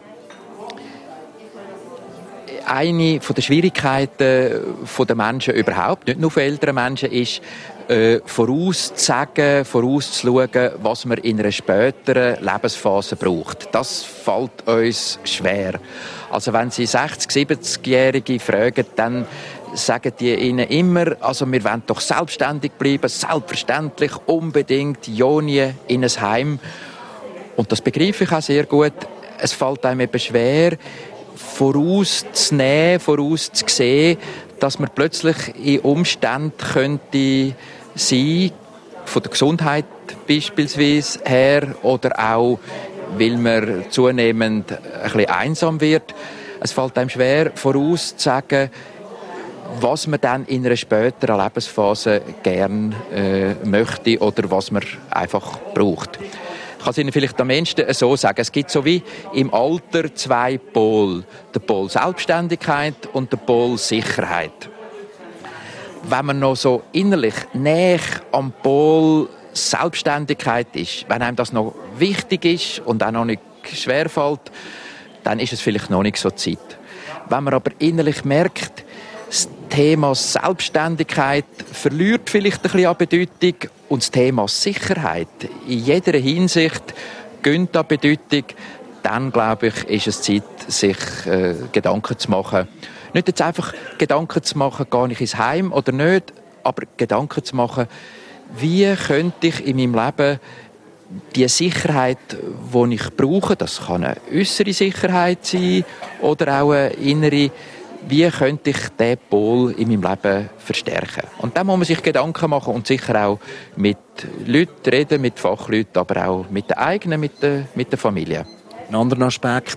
Eine der Schwierigkeiten der Menschen überhaupt, nicht nur für ältere Menschen, ist, vorauszusagen, vorauszuschauen, was man in einer späteren Lebensphase braucht. Das fällt uns schwer. Also wenn Sie 60-, 70-Jährige fragen, dann sagen die ihnen immer, also wir wollen doch selbstständig bleiben, selbstverständlich, unbedingt, ja nie in ein Heim. Und das begreife ich auch sehr gut. Es fällt einem eben schwer, vorauszunehmen, vorauszusehen, dass man plötzlich in Umständen könnte sein, von der Gesundheit beispielsweise her, oder auch, weil man zunehmend ein bisschen einsam wird. Es fällt einem schwer, vorauszusagen, was man dann in einer späteren Lebensphase gern möchte oder was man einfach braucht. Ich kann es Ihnen vielleicht am ehesten so sagen. Es gibt so wie im Alter zwei Pole. Der Pol Selbstständigkeit und der Pol Sicherheit. Wenn man noch so innerlich näher am Pol Selbstständigkeit ist, wenn einem das noch wichtig ist und auch noch nicht schwerfällt, dann ist es vielleicht noch nicht so Zeit. Wenn man aber innerlich merkt, das Thema Selbstständigkeit verliert vielleicht ein bisschen an Bedeutung und das Thema Sicherheit in jeder Hinsicht gönnt an Bedeutung, dann, glaube ich, ist es Zeit, sich Gedanken zu machen. Nicht jetzt einfach Gedanken zu machen, gehe ich ins Heim oder nicht, aber Gedanken zu machen, wie könnte ich in meinem Leben die Sicherheit, die ich brauche, das kann eine äußere Sicherheit sein oder auch eine innere, wie könnte ich diesen Pol in meinem Leben verstärken? Und dann muss man sich Gedanken machen und sicher auch mit Leuten reden, mit Fachleuten, aber auch mit den eigenen, mit der Familie. Ein anderer Aspekt,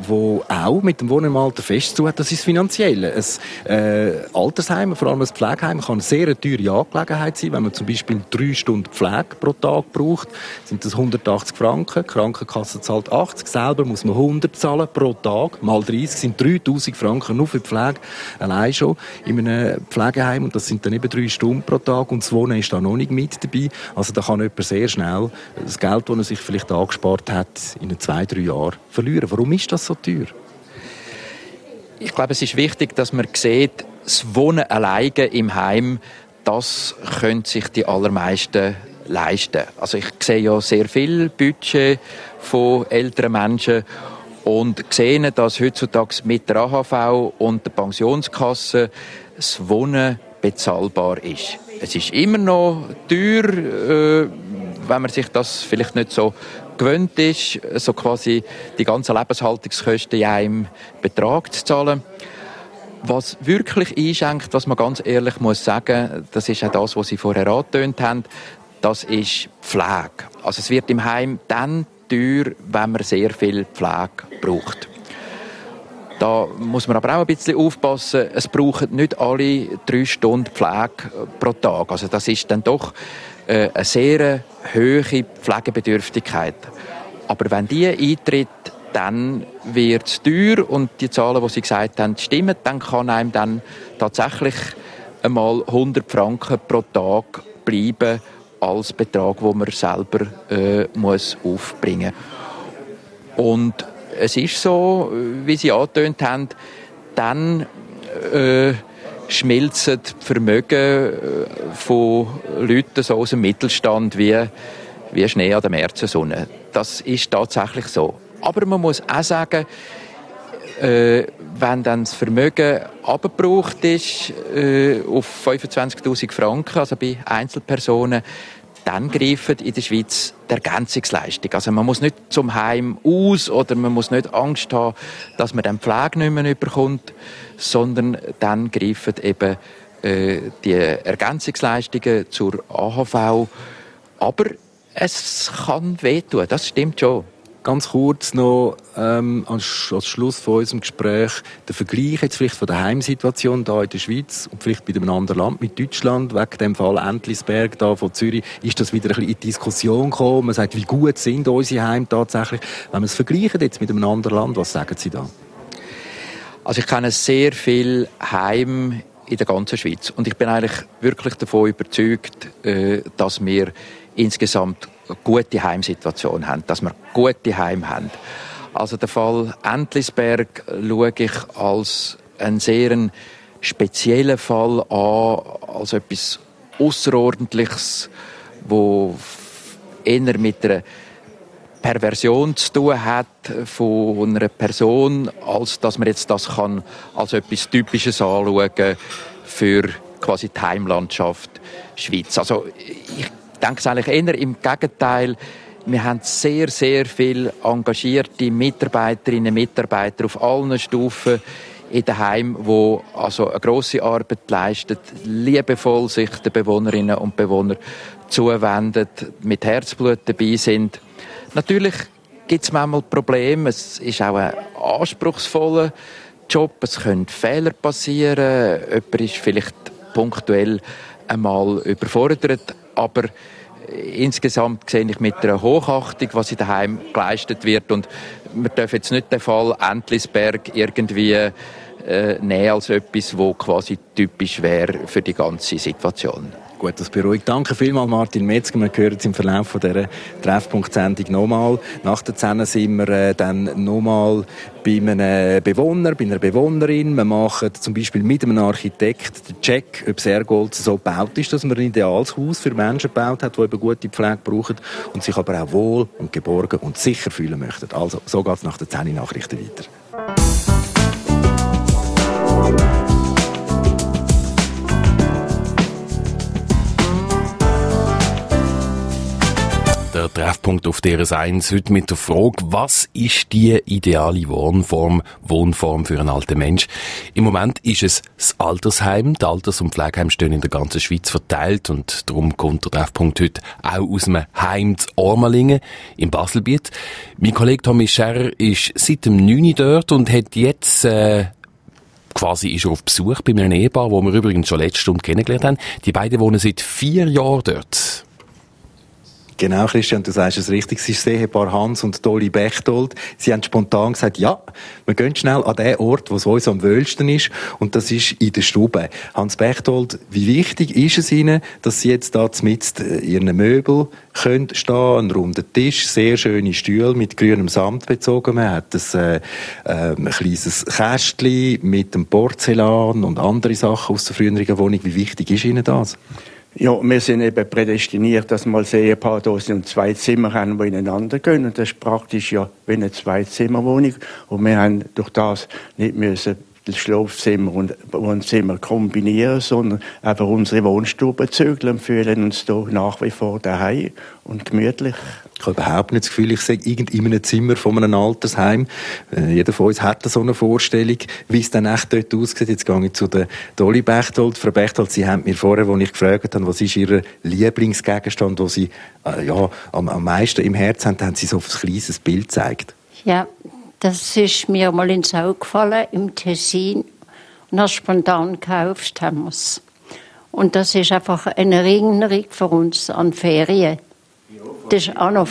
wo auch mit dem Wohnen im Alter fest zu hat, das ist das Finanzielle. Ein Altersheim, vor allem ein Pflegeheim, kann eine sehr teure Angelegenheit sein. Wenn man zum Beispiel 3 Stunden Pflege pro Tag braucht, sind das 180 Franken. Die Krankenkasse zahlt 80, selber muss man 100 zahlen pro Tag. Mal 30 sind 3000 Franken nur für die Pflege allein schon in einem Pflegeheim. Und das sind dann eben 3 Stunden pro Tag. Und das Wohnen ist da noch nicht mit dabei. Also da kann jemand sehr schnell das Geld, das er sich vielleicht angespart hat, in 2-3 Jahren verlieren. Warum ist das so teuer? Ich glaube, es ist wichtig, dass man sieht, das Wohnen alleine im Heim, das können sich die allermeisten leisten. Also ich sehe ja sehr viel Budget von älteren Menschen und sehe, dass heutzutage mit der AHV und der Pensionskasse das Wohnen bezahlbar ist. Es ist immer noch teuer, wenn man sich das vielleicht nicht so gewöhnt ist, so quasi die ganzen Lebenshaltungskosten in einem Betrag zu zahlen. Was wirklich einschenkt, was man ganz ehrlich muss sagen, das ist auch das, was Sie vorher angetönt haben, das ist Pflege. Also es wird im Heim dann teuer, wenn man sehr viel Pflege braucht. Da muss man aber auch ein bisschen aufpassen, es brauchen nicht alle 3 Stunden Pflege pro Tag. Also das ist dann doch eine sehr hohe Pflegebedürftigkeit. Aber wenn die eintritt, dann wird es teuer und die Zahlen, die Sie gesagt haben, stimmen, dann kann einem dann tatsächlich einmal 100 Franken pro Tag bleiben als Betrag, den man selber muss aufbringen muss. Und es ist so, wie Sie angetönt haben, dann schmilzen die Vermögen von Leuten so aus dem Mittelstand wie Schnee an der Märzensonne. Das ist tatsächlich so. Aber man muss auch sagen, wenn dann das Vermögen abgebraucht ist auf 25'000 Franken, also bei Einzelpersonen, dann greifen in der Schweiz die Ergänzungsleistung. Also man muss nicht zum Heim aus oder man muss nicht Angst haben, dass man dann Pflege nicht mehr bekommt, sondern dann greifen eben die Ergänzungsleistungen zur AHV. Aber es kann wehtun, das stimmt schon. Ganz kurz noch als Schluss von unserem Gespräch der Vergleich jetzt vielleicht von der Heimsituation hier in der Schweiz und vielleicht bei einem anderen Land, mit Deutschland, wegen dem Fall Entlisberg da von Zürich, ist das wieder ein bisschen in die Diskussion gekommen. Man sagt, wie gut sind unsere Heime tatsächlich. Wenn wir es vergleichen jetzt mit einem anderen Land, was sagen Sie da? Also ich kenne sehr viele Heime in der ganzen Schweiz und ich bin eigentlich wirklich davon überzeugt, dass wir insgesamt eine gute Heimsituation haben, dass wir gute Heime haben. Also den Fall Entlisberg schaue ich als einen sehr speziellen Fall an, als etwas Ausserordentliches, wo eher mit einer Perversion zu tun hat von einer Person, als dass man jetzt das kann als etwas Typisches anschauen für quasi die Heimlandschaft Schweiz. Also ich denke es eigentlich eher im Gegenteil. Wir haben sehr, sehr viele engagierte Mitarbeiterinnen und Mitarbeiter auf allen Stufen in den Heimen, die also eine grosse Arbeit leisten, liebevoll sich den Bewohnerinnen und Bewohnern zuwenden, mit Herzblut dabei sind. Natürlich gibt es manchmal Probleme. Es ist auch ein anspruchsvoller Job. Es können Fehler passieren. Jemand ist vielleicht punktuell einmal überfordert. Aber insgesamt sehe ich mit einer Hochachtung, was in daheim geleistet wird. Und wir dürfen jetzt nicht den Fall Entlisberg irgendwie nehmen als etwas, was quasi typisch wäre für die ganze Situation. Gut, das beruhigt. Danke vielmals, Martin Metzger. Wir hören jetzt im Verlauf von dieser Treffpunkt-Sendung nochmal. Nach der 10 sind wir dann nochmal bei einem Bewohner, bei einer Bewohnerin. Wir machen zum Beispiel mit einem Architekt den Check, ob das Ergolds so gebaut ist, dass man ein ideales Haus für Menschen gebaut hat, die eben gute Pflege brauchen und sich aber auch wohl und geborgen und sicher fühlen möchten. Also, so geht es nach der 10 Nachrichten weiter. Der der Treffpunkt auf DRS1 heute mit der Frage, was ist die ideale Wohnform für einen alten Mensch? Im Moment ist es das Altersheim. Die Alters- und Pflegeheime stehen in der ganzen Schweiz verteilt und darum kommt der Treffpunkt heute auch aus einem Heim zu Ormalingen im Baselbiet. Mein Kollege Tommy Scherrer ist seit dem 9. dort und hat jetzt quasi ist er auf Besuch bei einem Ehepaar, wo wir übrigens schon letzte Stunde kennengelernt haben. Die beiden wohnen seit 4 Jahren dort. Genau, Christian, du sagst es richtig. Es ist das Ehepaar Hans und Dolly Bechtold. Sie haben spontan gesagt, ja, wir gehen schnell an den Ort, wo es uns am wohlsten ist. Und das ist in der Stube. Hans Bechtold, wie wichtig ist es Ihnen, dass Sie jetzt da mit Ihren Möbeln können stehen, einen runden Tisch, sehr schöne Stühle mit grünem Samt bezogen. Man hat ein kleines Kästchen mit dem Porzellan und andere Sachen aus der früheren Wohnung. Wie wichtig ist Ihnen das? Ja, wir sind eben prädestiniert, dass wir als Ehepaar da sind und 2 Zimmer haben, die ineinander gehen. Und das ist praktisch ja wie eine 2-Zimmer-Wohnung. Und wir haben durch das nicht müssen das Schlafzimmer und Wohnzimmer kombinieren, sondern einfach unsere Wohnstube zügeln und fühlen uns da nach wie vor daheim und gemütlich. Ich habe überhaupt nicht das Gefühl, ich sehe in einem Zimmer von einem Altersheim. Jeder von uns hat so eine Vorstellung, wie es dann echt dort aussieht. Jetzt gehe ich zu der Dolly Bechtold. Frau Bechtold, Sie haben mir vorher, als ich gefragt habe, was ist Ihr Lieblingsgegenstand, den Sie am meisten im Herzen haben Sie so ein kleines Bild gezeigt. Ja, das ist mir mal ins Auge gefallen, im Tessin. Und als spontan gekauft haben wir es. Und das ist einfach eine Erinnerung für uns an Ferien. Das war auch noch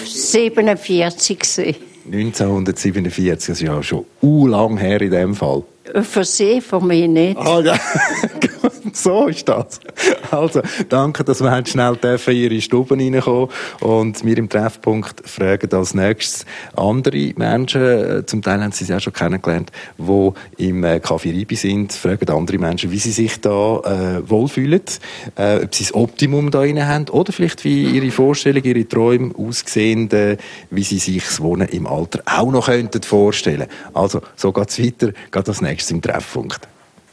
1947. 1947, das ist ja schon lang her in dem Fall. Für Sie, für mich nicht. Ah ja, so ist das. Also, danke, dass wir schnell in Ihre Stube reinkommen und wir im Treffpunkt fragen als nächstes andere Menschen, zum Teil haben Sie sie auch schon kennengelernt, die im Café Ribi sind, fragen andere Menschen, wie sie sich da wohlfühlen, ob sie das Optimum da rein haben oder vielleicht wie ihre Vorstellungen, ihre Träume aussehen, wie sie sich das Wohnen im Alter auch noch könnten vorstellen. Also, so geht's weiter, geht das nächstes im Treffpunkt.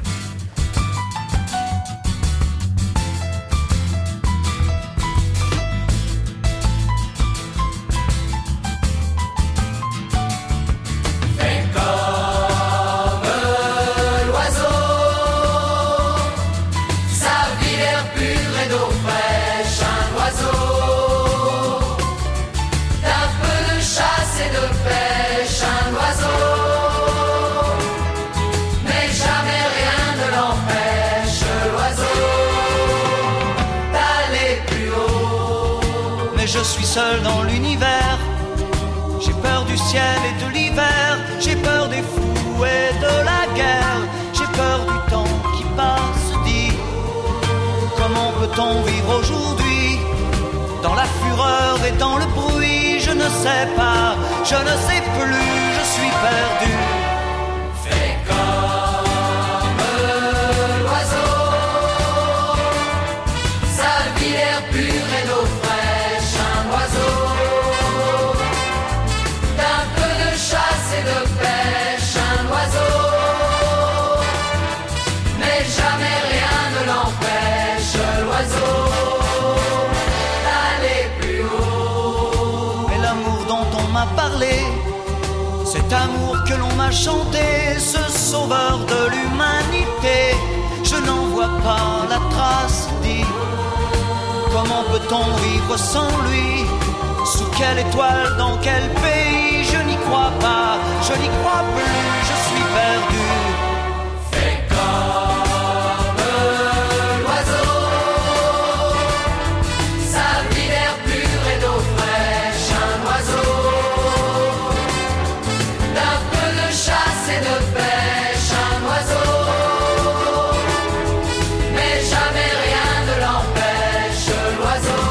Je suis seul dans l'univers. J'ai peur du ciel et de l'hiver. J'ai peur des fous et de la guerre. J'ai peur du temps qui passe. Dis, comment peut-on vivre aujourd'hui dans la fureur et dans le bruit? Je ne sais pas, je ne sais plus, je suis perdu. Fais comme l'oiseau. Sa vie l'air pur et d'eau fraîche. De pêche, un oiseau, mais jamais rien ne l'empêche, l'oiseau, d'aller plus haut. Mais l'amour dont on m'a parlé, cet amour que l'on m'a chanté, ce sauveur de l'humanité, je n'en vois pas la trace. Dis, comment peut-on vivre sans lui? Sous quelle étoile, dans quel pays? Je n'y crois pas, je n'y crois plus, je suis perdu. Fais comme l'oiseau. Sa vie d'air pur et d'eau fraîche, un oiseau. D'un peu de chasse et de pêche, un oiseau. Mais jamais rien ne l'empêche, l'oiseau.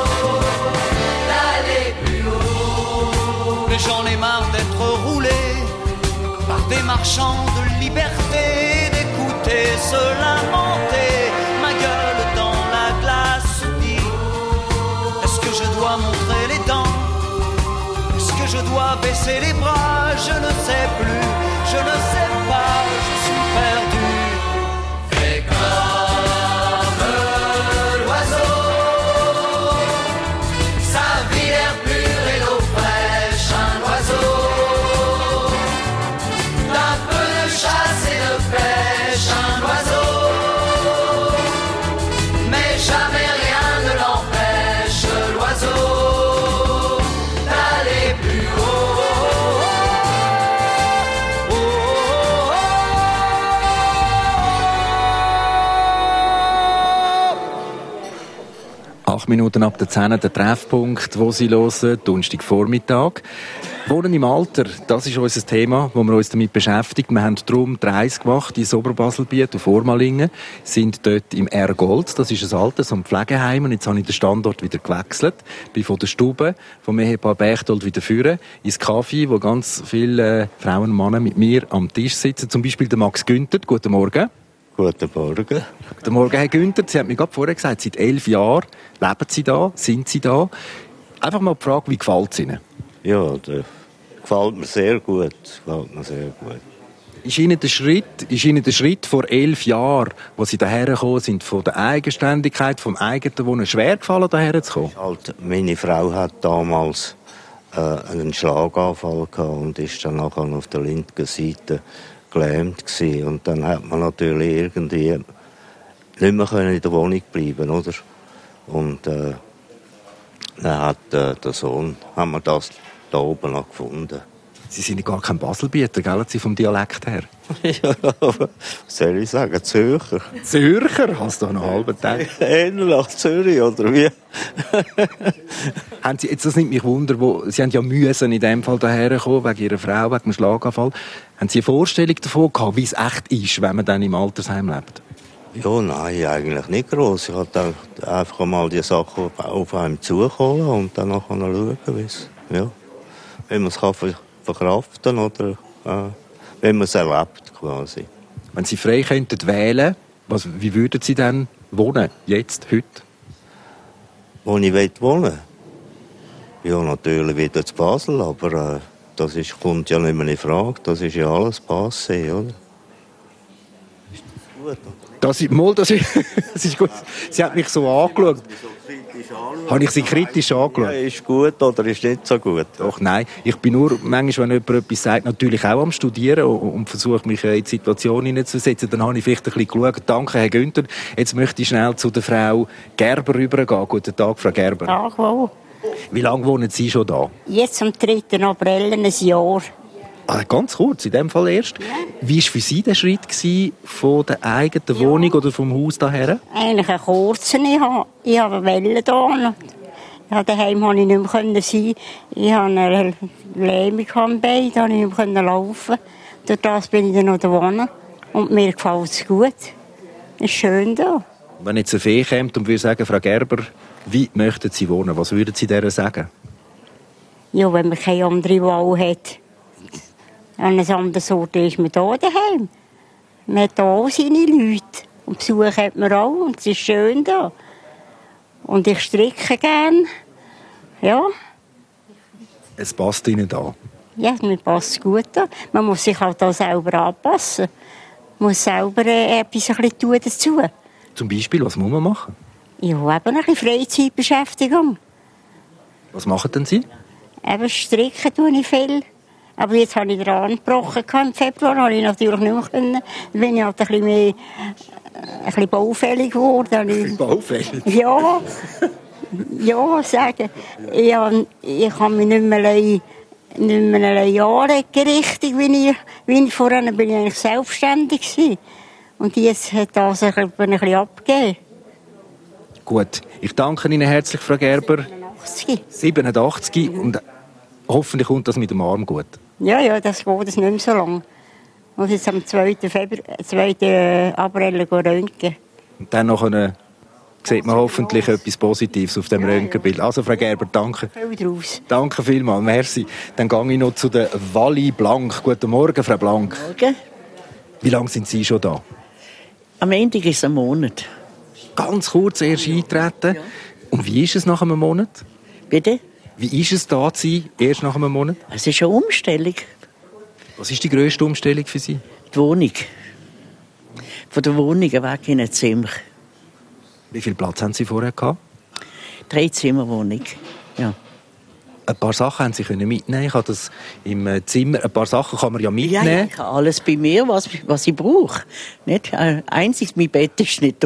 J'en ai marre d'être roulé par des marchands de liberté, d'écouter se lamenter, ma gueule dans la glace. Dit, est-ce que je dois montrer les dents? Est-ce que je dois baisser les bras? Je ne sais plus, je ne sais pas, je suis perdu. Fais comme l'oiseau, sa vie l'air pur. Minuten ab der 10 der Treffpunkt, wo Sie hören, Donnerstagvormittag. Wohnen im Alter, das ist unser Thema, wo wir uns damit beschäftigen. Wir haben darum die Reise gemacht ins Oberbaselbiet auf Ohrmalingen, sind dort im Ergold, das ist ein Alters- und Pflegeheim, und jetzt habe ich den Standort wieder gewechselt. Bin von der Stube vom Ehepaar Bechtold wieder führen ins Café, wo ganz viele Frauen und Männer mit mir am Tisch sitzen, zum Beispiel der Max Günther. Guten Morgen. Guten Morgen. Guten Morgen, Herr Günther. Sie haben mir gerade vorher gesagt, seit 11 Jahren leben Sie da, sind Sie da. Einfach mal die Frage, wie gefällt es Ihnen? Ja, das gefällt mir sehr gut. Ist Ihnen der Schritt vor 11 Jahren, wo Sie daher gekommen sind, von der Eigenständigkeit, vom eigenen Wohnen, schwer gefallen, daher zu kommen? Halt, meine Frau hat damals einen Schlaganfall gehabt und ist dann nachher auf der linken Seite gelähmt gewesen. Und dann hat man natürlich irgendwie nicht mehr in der Wohnung bleiben, oder? Und dann hat der Sohn, haben wir das da oben noch gefunden. Sie sind gar kein Baselbieter, gell? Sie vom Dialekt her? Ja, was soll ich sagen? Zürcher. Zürcher? Hast du noch einen halben Tag? Eher nach Zürich, oder wie? Haben Sie, jetzt, das nimmt mich Wunder, Sie haben ja müssen in dem Fall daher kommen, wegen Ihrer Frau, wegen dem Schlaganfall. Haben Sie eine Vorstellung davon gehabt, wie es echt ist, wenn man dann im Altersheim lebt? Ja, nein, eigentlich nicht gross. Ich habe gedacht, einfach mal die Sachen auf einem zuholen und dann nachher schauen, wie man es verkraften oder wenn man es erlebt, quasi. Wenn Sie frei könnten wählen, wie würden Sie dann wohnen, jetzt, heute? Wo ich wohnen will? Ja, natürlich wieder zu Basel, aber das kommt ja nicht mehr in Frage. Das ist ja alles passé, oder? Ist das gut? Das ist gut. Sie hat mich so angeschaut. Habe ich Sie kritisch angeschaut? Ja, ist gut oder ist nicht so gut? Doch, nein. Ich bin nur, manchmal, wenn jemand etwas sagt, natürlich auch am Studieren und versuche mich in die Situation hineinzusetzen. Dann habe ich vielleicht ein bisschen geschaut. Danke, Herr Günther. Jetzt möchte ich schnell zu der Frau Gerber rübergehen. Guten Tag, Frau Gerber. Tag, wo? Wie lange wohnen Sie schon da? Jetzt am 3. April ein Jahr. Ganz kurz, in dem Fall erst. Ja. Wie war für Sie der Schritt von der eigenen Wohnung oder vom Haus daher? Eigentlich ein kurzer. Ich habe Welle da. Ja, daheim konnte ich nicht mehr sein. Ich hatte eine Lähmung am Bein, da konnte ich nicht mehr laufen. Durch das bin ich dann noch da wohnen. Und mir gefällt es gut. Es ist schön da. Wenn jetzt eine Fee kommt und würde sagen, Frau Gerber, wie möchten Sie wohnen? Was würden Sie der sagen? Ja, wenn man keine andere Wahl hat. An einem anderen Ort ist man hier daheim. Man hat hier auch seine Leute. Und Besuch hat man auch. Und es ist schön da. Und ich stricke gerne. Ja. Es passt Ihnen da? Ja, mir passt gut da. Man muss sich halt auch selber anpassen. Man muss selber etwas ein bisschen tun dazu. Zum Beispiel, was muss man machen? Ja, eben ein bisschen Freizeitbeschäftigung. Was machen denn Sie? Eben stricken tue ich viel. Aber jetzt habe ich den Arm gebrochen im Februar, habe ich natürlich nicht mehr können. Dann bin ich halt ein bisschen baufällig geworden. Ein bisschen baufällig? Ja. Ja, sagen. Ich kann mich nicht mehr anlegen richtig, wie ich vorher bin ich eigentlich selbstständig gewesen. Und jetzt hat das ein bisschen abgegeben. Gut. Ich danke Ihnen herzlich, Frau Gerber. 87. Und hoffentlich kommt das mit dem Arm gut. Ja, das geht nicht mehr so lange. Ich muss jetzt am 2. April röntgen. Und dann nachher sieht man hoffentlich etwas Positives auf dem Röntgenbild. Also, Frau Gerber, danke. Danke vielmals, merci. Dann gehe ich noch zu der Wally Blank. Guten Morgen, Frau Blank. Morgen. Wie lange sind Sie schon da? Am Ende ist es ein Monat. Ganz kurz erst eintreten. Ja. Und wie ist es nach einem Monat? Bitte? Wie ist es da zu sein, erst nach einem Monat? Es ist eine Umstellung. Was ist die grösste Umstellung für Sie? Die Wohnung. Von der Wohnung weg in ein Zimmer. Wie viel Platz haben Sie vorher gehabt? 3-Zimmer-Wohnung, ja. Ein paar Sachen haben Sie mitnehmen. Ich habe das im Zimmer. Ein paar Sachen kann man ja mitnehmen. Ja, ich habe alles bei mir, was ich brauche. Nicht? Einzig mein Bett ist nicht da.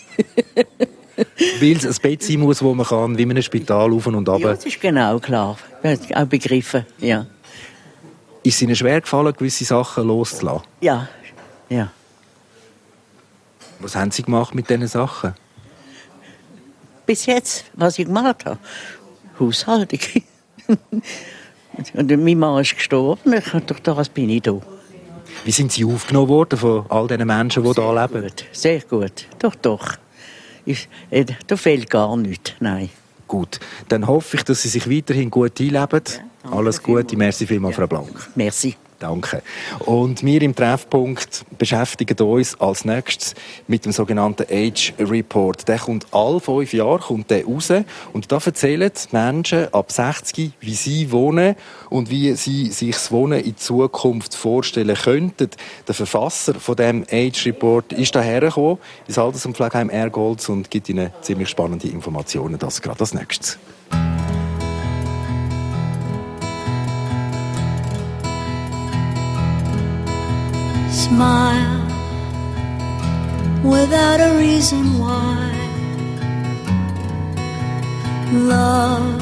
Weil es ein Bett sein muss, wo man kann, wie in einem Spital auf und ab. Ja, das ist genau klar. Auch begriffen, ja. Ist es Ihnen schwer gefallen, gewisse Sachen loszulassen? Ja, ja. Was haben Sie gemacht mit diesen Sachen? bis jetzt, was ich gemacht habe, Haushaltung. Und mein Mann ist gestorben, durch das bin ich da. Wie sind Sie aufgenommen worden von all diesen Menschen, die hier leben? Gut, sehr gut, doch. Da fehlt gar nichts, nein. Gut, dann hoffe ich, dass Sie sich weiterhin gut einleben. Ja, alles Gute, merci vielmals, Frau Blank. Merci. Danke. Und wir im Treffpunkt beschäftigen uns als nächstes mit dem sogenannten Age Report. Der kommt alle 5 Jahre raus und da erzählen die Menschen ab 60, wie sie wohnen und wie sie sich das Wohnen in Zukunft vorstellen könnten. Der Verfasser von dem Age Report ist daher gekommen ins Alters- und Pflegeheim Ergolds und gibt Ihnen ziemlich spannende Informationen. Das gerade als nächstes. Smile without a reason why. Love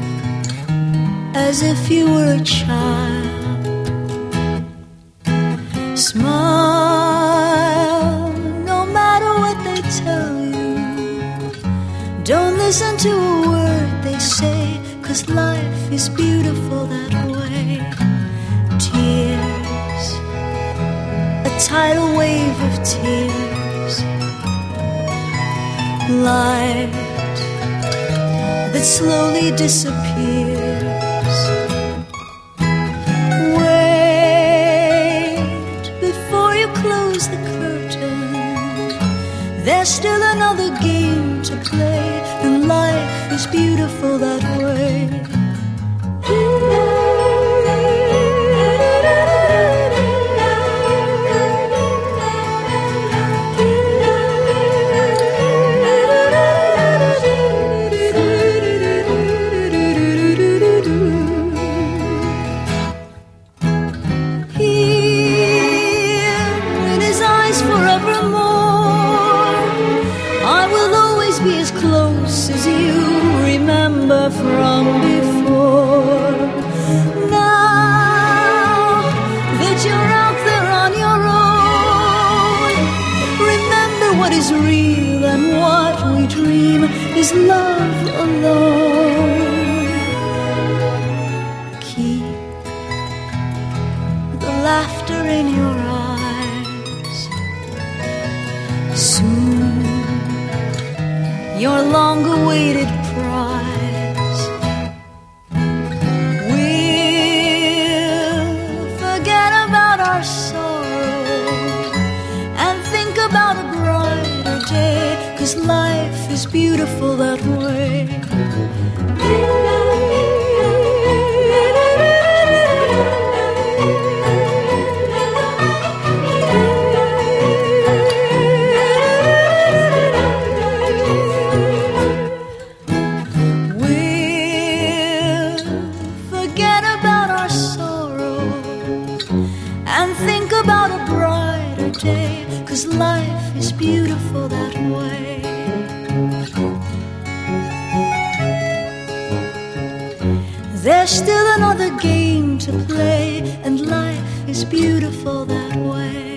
as if you were a child. Smile no matter what they tell you. Don't listen to a word they say, 'cause life is beautiful that way. Tears, a tidal wave of tears, light that slowly disappears. Wait before you close the curtain. There's still another game to play, and life is beautiful that way. From before, now that you're out there on your own, remember what is real and what we dream is love alone. Keep the laughter in your eyes. Soon your long-awaited prize day, 'cause life is beautiful that way. We'll forget about our sorrow and think about a brighter day, 'cause life is beautiful that way. There's still another game to play, and life is beautiful that way.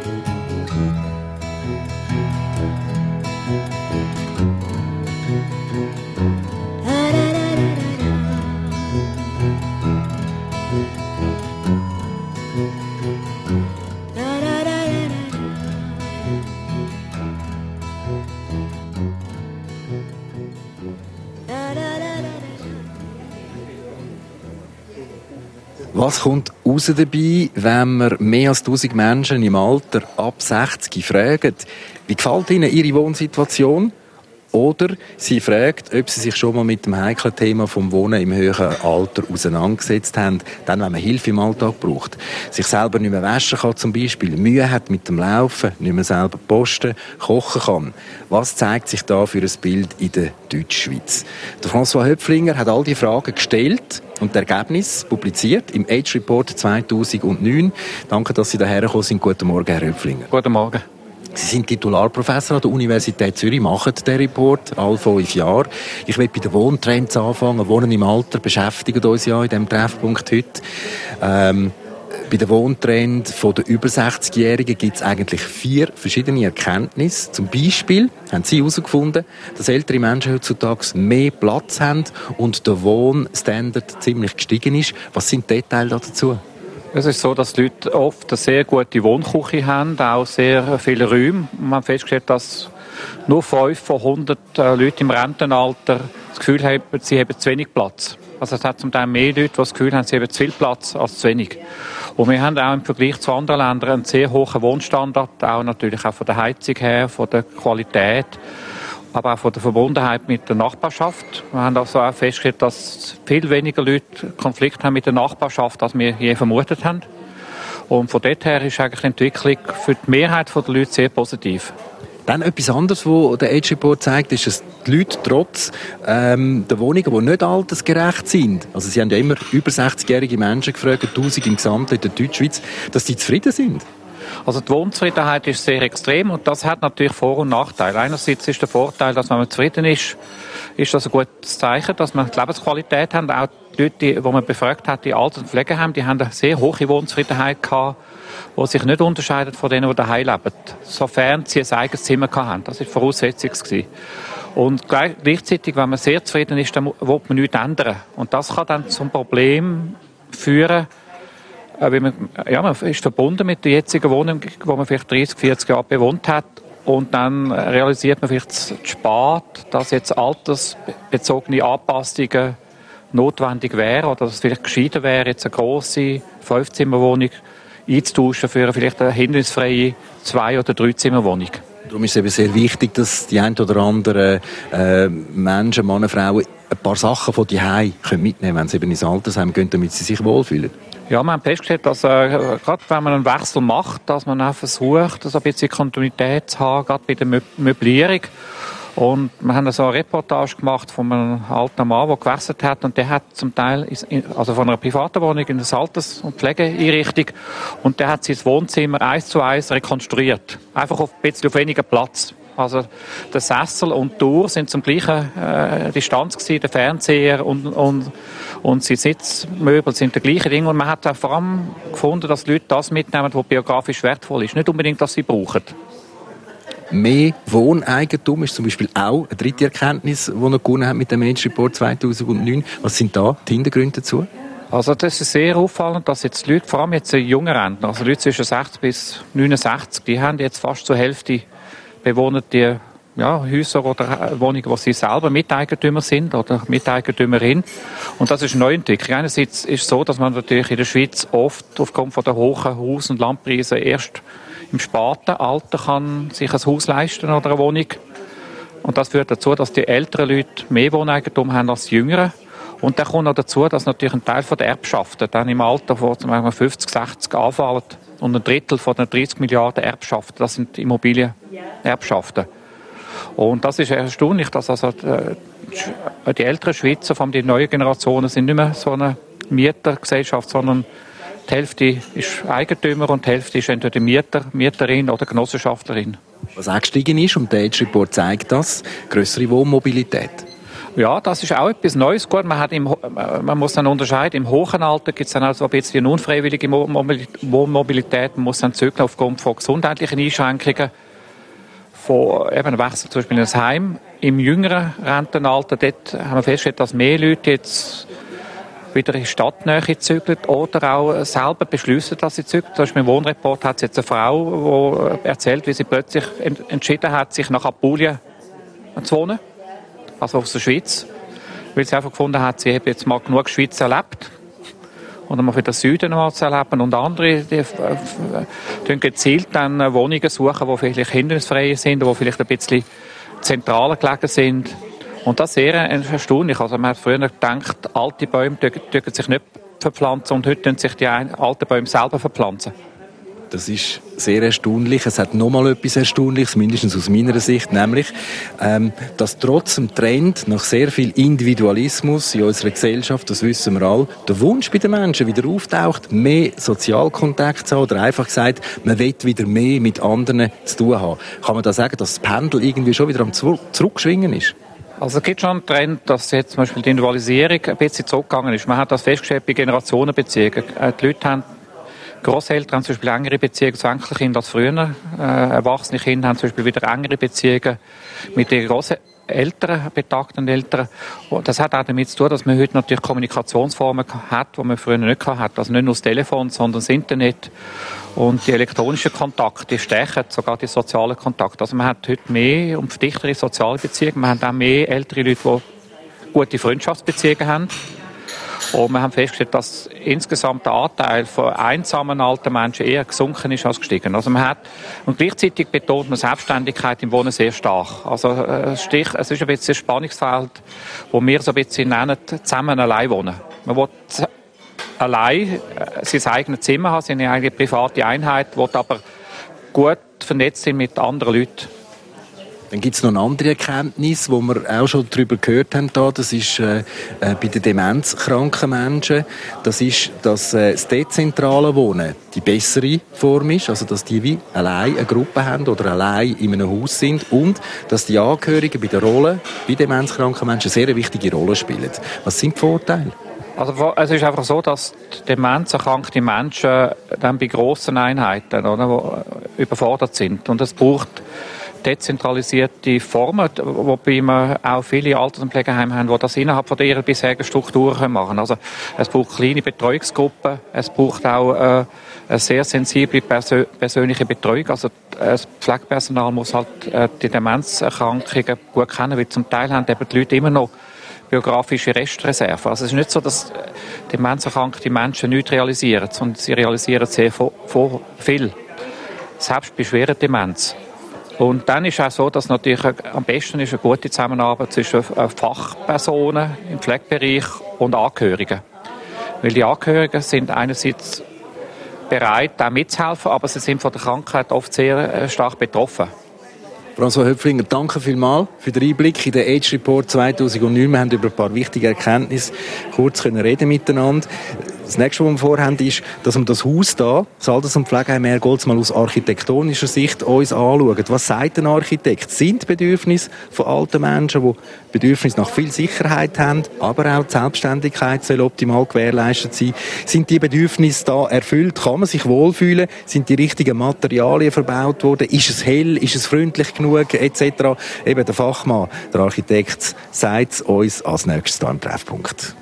Was kommt raus dabei, wenn wir mehr als 1000 Menschen im Alter ab 60 fragen, wie gefällt ihnen ihre Wohnsituation? Oder sie fragt, ob sie sich schon mal mit dem heiklen Thema vom Wohnen im höheren Alter auseinandergesetzt haben, dann, wenn man Hilfe im Alltag braucht. Sich selber nicht mehr waschen kann zum Beispiel, Mühe hat mit dem Laufen, nicht mehr selber posten, kochen kann. Was zeigt sich da für ein Bild in der Deutschschweiz? Der François Höpflinger hat all die Fragen gestellt und das Ergebnis publiziert im Age Report 2009. Danke, dass Sie daher gekommen sind. Guten Morgen, Herr Höpflinger. Guten Morgen. Sie sind Titularprofessor an der Universität Zürich, machen den Report alle 5 Jahre. Ich will bei den Wohntrends anfangen. Wohnen im Alter beschäftigt uns ja in diesem Treffpunkt heute. Bei den Wohntrend der über 60-Jährigen gibt es eigentlich 4 verschiedene Erkenntnisse. Zum Beispiel haben sie herausgefunden, dass ältere Menschen heutzutage mehr Platz haben und der Wohnstandard ziemlich gestiegen ist. Was sind die Details dazu? Es ist so, dass die Leute oft eine sehr gute Wohnküche haben, auch sehr viele Räume. Man hat festgestellt, dass nur 5 von 100 Leute im Rentenalter das Gefühl haben, sie haben zu wenig Platz. Also es hat zum Teil mehr Leute, die das Gefühl haben, sie haben zu viel Platz als zu wenig. Und wir haben auch im Vergleich zu anderen Ländern einen sehr hohen Wohnstandard, auch natürlich auch von der Heizung her, von der Qualität, aber auch von der Verbundenheit mit der Nachbarschaft. Wir haben also auch festgestellt, dass viel weniger Leute Konflikte haben mit der Nachbarschaft, als wir je vermutet haben. Und von dort her ist eigentlich die Entwicklung für die Mehrheit der Leute sehr positiv. Dann etwas anderes, was der Age Report zeigt, ist, dass die Leute trotz der Wohnungen, die nicht altersgerecht sind, also sie haben ja immer über 60-jährige Menschen gefragt, 1000 im Gesamten in der Deutschschweiz, dass die zufrieden sind. Also die Wohnzufriedenheit ist sehr extrem und das hat natürlich Vor- und Nachteile. Einerseits ist der Vorteil, dass wenn man zufrieden ist das ein gutes Zeichen, dass man die Lebensqualität haben. Auch die Leute, die man befragt hat, die Alters- und Pflegeheime, die haben eine sehr hohe Wohnzufriedenheit gehabt, die sich nicht unterscheidet von denen, die daheim leben, sofern sie ein eigenes Zimmer hatten. Das war die Voraussetzung. Und gleichzeitig, wenn man sehr zufrieden ist, dann will man nichts ändern. Und das kann dann zum Problem führen, weil man ist verbunden mit der jetzigen Wohnung, die man vielleicht 30, 40 Jahre bewohnt hat. Und dann realisiert man vielleicht zu spät, dass jetzt altersbezogene Anpassungen notwendig wären oder dass es vielleicht gescheiter wäre, jetzt eine grosse 5-Zimmer-Wohnung einzutauschen für vielleicht eine hindernisfreie 2- oder 3-Zimmer-Wohnung. Darum ist es eben sehr wichtig, dass die ein oder anderen Menschen, Männer, Frauen, ein paar Sachen von zu Hause mitnehmen können, wenn sie eben ins Altersheim gehen, damit sie sich wohlfühlen. Ja, wir haben festgestellt, dass gerade wenn man einen Wechsel macht, dass man auch versucht, ein bisschen Kontinuität zu haben, gerade bei der Möblierung. Und wir haben so eine Reportage gemacht von einem alten Mann, der gewechselt hat. Und der hat zum Teil, also von einer privaten Wohnung in eine Alters- und Pflegeeinrichtung. Und der hat sein Wohnzimmer 1:1 rekonstruiert. Einfach ein bisschen auf weniger Platz. Also der Sessel und die Tür sind zum gleichen Distanz gewesen, der Fernseher und die Sitzmöbel sind der gleiche Ding. Und man hat auch vor allem gefunden, dass die Leute das mitnehmen, was biografisch wertvoll ist. Nicht unbedingt, dass sie brauchen. Mehr Wohneigentum ist zum Beispiel auch eine dritte Erkenntnis, die er gewonnen hat mit dem Age Report 2009. Was sind da die Hintergründe dazu? Also das ist sehr auffallend, dass jetzt Leute, vor allem jetzt junge Rentner, also Leute zwischen 60 bis 69, die haben jetzt fast zur Hälfte bewohnen die Häuser oder Wohnungen, wo sie selber Miteigentümer sind oder Miteigentümerin. Und das ist eine Neuentwicklung. Einerseits ist es so, dass man natürlich in der Schweiz oft aufgrund von der hohen Haus- und Landpreise erst im späten Alter kann sich ein Haus leisten oder eine Wohnung. Und das führt dazu, dass die älteren Leute mehr Wohneigentum haben als die jüngeren. Und dann kommt noch dazu, dass natürlich ein Teil von der Erbschaften dann im Alter von 50, 60 anfällt. Und ein Drittel von den 30 Milliarden Erbschaften, das sind Immobilienerbschaften. Und das ist erstaunlich, dass also die älteren Schweizer, vor allem die neuen Generationen, sind nicht mehr so eine Mietergesellschaft, sondern die Hälfte ist Eigentümer und die Hälfte ist entweder Mieterin oder Genossenschaftlerin. Was auch gestiegen ist, und der Age Report zeigt das, grössere Wohnmobilität. Ja, das ist auch etwas Neues. Gut, man muss dann unterscheiden. Im hohen Alter gibt es dann also ein bisschen unfreiwillige Wohnmobilität. Man muss dann zügeln aufgrund von gesundheitlichen Einschränkungen. Von eben Wechsel zum Beispiel in ein Heim. Im jüngeren Rentenalter, dort haben wir festgestellt, dass mehr Leute jetzt wieder in die Stadtnähe zügeln oder auch selber beschließen, dass sie zügeln. Zum Beispiel im Wohnreport hat es jetzt eine Frau, die erzählt, wie sie plötzlich entschieden hat, sich nach Apulien zu wohnen. Also aus der Schweiz, weil sie einfach gefunden hat, sie hat jetzt mal genug Schweiz erlebt und mal für den Süden mal zu erleben. Und andere, die gezielt dann Wohnungen suchen, die vielleicht hindernisfrei sind, die vielleicht ein bisschen zentraler gelegen sind. Und das ist sehr erstaunlich. Also man hat früher gedacht, alte Bäume dürfen sich nicht verpflanzen und heute dürfen sich die alten Bäume selber verpflanzen. Das ist sehr erstaunlich. Es hat noch mal etwas Erstaunliches, mindestens aus meiner Sicht, nämlich, dass trotz dem Trend nach sehr viel Individualismus in unserer Gesellschaft, das wissen wir alle, der Wunsch bei den Menschen wieder auftaucht, mehr Sozialkontakt zu haben oder einfach gesagt, man will wieder mehr mit anderen zu tun haben. Kann man da sagen, dass das Pendel irgendwie schon wieder am Zurückschwingen ist? Also es gibt schon einen Trend, dass jetzt zum Beispiel die Individualisierung ein bisschen zurückgegangen ist. Man hat das festgestellt bei Generationenbeziehungen. Die Leute haben Grosseltern haben zum Beispiel engere Beziehungen zu Enkelkindern als früher. Erwachsene Kinder haben zum Beispiel wieder engere Beziehungen mit ihren Grosseltern, betagten Eltern. Und das hat auch damit zu tun, dass man heute natürlich Kommunikationsformen hat, die man früher nicht hatte. Also nicht nur das Telefon, sondern das Internet. Und die elektronischen Kontakte, die stärken sogar die sozialen Kontakte. Also man hat heute mehr und dichtere soziale Beziehungen. Man hat auch mehr ältere Leute, die gute Freundschaftsbeziehungen haben. Und wir haben festgestellt, dass insgesamt der Anteil von einsamen alten Menschen eher gesunken ist als gestiegen. Also und gleichzeitig betont man Selbstständigkeit im Wohnen sehr stark. Also es ist ein bisschen ein Spannungsfeld, wo wir so ein bisschen nennen, zusammen allein wohnen. Man will allein sein eigenes Zimmer haben, seine eigene private Einheit, will aber gut vernetzt sein mit anderen Leuten. Dann gibt es noch eine andere Erkenntnis, die wir auch schon darüber gehört haben. Das ist bei den demenzkranken Menschen. Das ist, dass das dezentrale Wohnen die bessere Form ist. Also, dass die wie allein eine Gruppe haben oder allein in einem Haus sind. Und dass die Angehörigen bei der Rolle, bei demenzkranken Menschen, eine sehr wichtige Rolle spielen. Was sind die Vorteile? Also, es ist einfach so, dass demenzerkrankte Menschen dann bei grossen Einheiten die überfordert sind. Und es braucht dezentralisierte Formen, wobei wir auch viele Alters- und Pflegeheime haben, die das innerhalb von ihrer bisherigen Strukturen machen. Also es braucht kleine Betreuungsgruppen, es braucht auch eine sehr sensible persönliche Betreuung. Also das Pflegepersonal muss halt die Demenzerkrankungen gut kennen, weil zum Teil haben eben die Leute immer noch biografische Restreserven. Also es ist nicht so, dass demenzerkrankte Menschen nichts realisieren, sondern sie realisieren sehr viel. Selbst bei schwerer Demenz. Und dann ist es auch so, dass natürlich am besten ist eine gute Zusammenarbeit zwischen Fachpersonen im Pflegebereich und Angehörigen. Weil die Angehörigen sind einerseits bereit, auch mitzuhelfen, aber sie sind von der Krankheit oft sehr stark betroffen. François Höpflinger, danke vielmals für den Einblick in den Age Report 2009. Wir haben über ein paar wichtige Erkenntnisse kurz reden miteinander. Das nächste, was wir vorhaben, ist, dass wir das Haus hier, das Alters- und Pflegeheim Ergolds, mal aus architektonischer Sicht uns anschauen. Was sagt ein Architekt? Sind Bedürfnisse von alten Menschen, die Bedürfnisse nach viel Sicherheit haben, aber auch die Selbstständigkeit soll optimal gewährleistet sein? Sind die Bedürfnisse da erfüllt? Kann man sich wohlfühlen? Sind die richtigen Materialien verbaut worden? Ist es hell? Ist es freundlich genug? Etc. Eben der Fachmann, der Architekt, sagt es uns als nächstes da im Treffpunkt.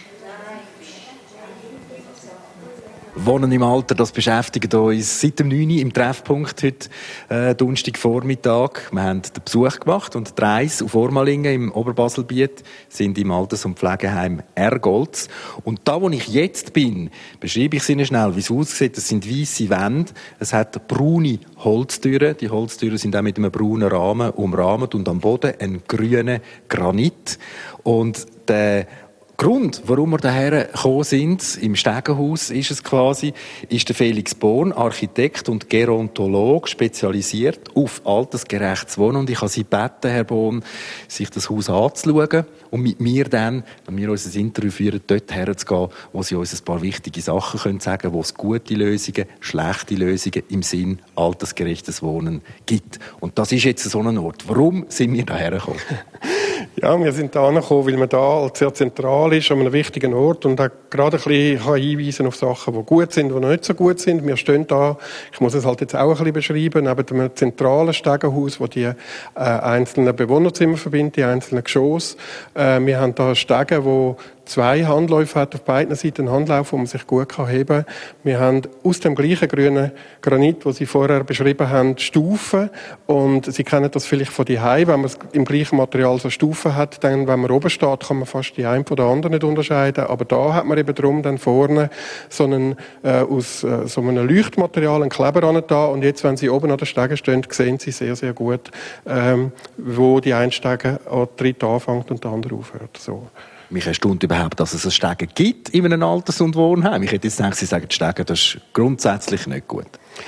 Wohnen im Alter, das beschäftigt uns seit dem 9. im Treffpunkt heute Donnerstagvormittag. Wir haben den Besuch gemacht und die Reise auf Ormalingen im Oberbaselbiet sind im Alters- und Pflegeheim Ergolds. Und da, wo ich jetzt bin, beschreibe ich es Ihnen schnell, wie es aussieht. Das sind weisse Wände, es hat braune Holztüren. Die Holztüren sind auch mit einem braunen Rahmen umrahmt und am Boden ein grüner Granit. Und der Grund, warum wir daher gekommen sind, im Stegenhaus ist es quasi, ist der Felix Born, Architekt und Gerontolog, spezialisiert auf altersgerechtes Wohnen. Und ich habe Sie gebeten, Herr Born, sich das Haus anzuschauen und mit mir dann, wenn wir unser Interview führen, dort herzugehen, wo Sie uns ein paar wichtige Sachen können sagen, wo es gute Lösungen, schlechte Lösungen im Sinn altersgerechtes Wohnen gibt. Und das ist jetzt so ein Ort. Warum sind wir daher gekommen? Ja, wir sind da gekommen, weil man da sehr zentral ist, an einem wichtigen Ort und auch gerade ein bisschen hinweisen auf Sachen, die gut sind, die noch nicht so gut sind. Wir stehen da, ich muss es halt jetzt auch ein bisschen beschreiben, neben dem zentralen Stegenhaus, wo die einzelnen Bewohnerzimmer verbindet, die einzelnen Geschosse. Wir haben da Stegen, wo 2 Handläufe hat auf beiden Seiten, einen Handlauf, wo man sich gut heben kann. Wir haben aus dem gleichen grünen Granit, den Sie vorher beschrieben haben, Stufen. Und Sie kennen das vielleicht von daheim, wenn man im gleichen Material so Stufen hat, dann, wenn man oben steht, kann man fast die eine von der anderen nicht unterscheiden. Aber da hat man eben drum dann vorne so einen, aus so einem Leuchtmaterial, einen Kleber an da. Und jetzt, wenn Sie oben an der Stege stehen, sehen Sie sehr, sehr gut, wo die eine Stege an der dritten anfängt und der andere aufhört. So. Mich erstaunt überhaupt, dass es ein Stegen gibt in einem Alters- und Wohnheim. Ich hätte jetzt gedacht, Sie sagen, Stegen, das ist grundsätzlich nicht gut.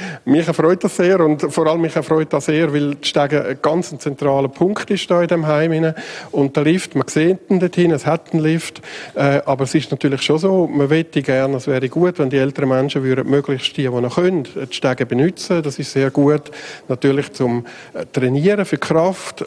Mich erfreut das sehr und vor allem mich erfreut das sehr, weil die Stege ein ganz zentraler Punkt ist da in dem Heim hinein. Und der Lift, man sieht ihn dorthin, es hat einen Lift, aber es ist natürlich schon so, man möchte gerne, es wäre gut, wenn die älteren Menschen würden möglichst die noch können, die Stege benutzen. Das ist sehr gut, natürlich zum Trainieren, für Kraft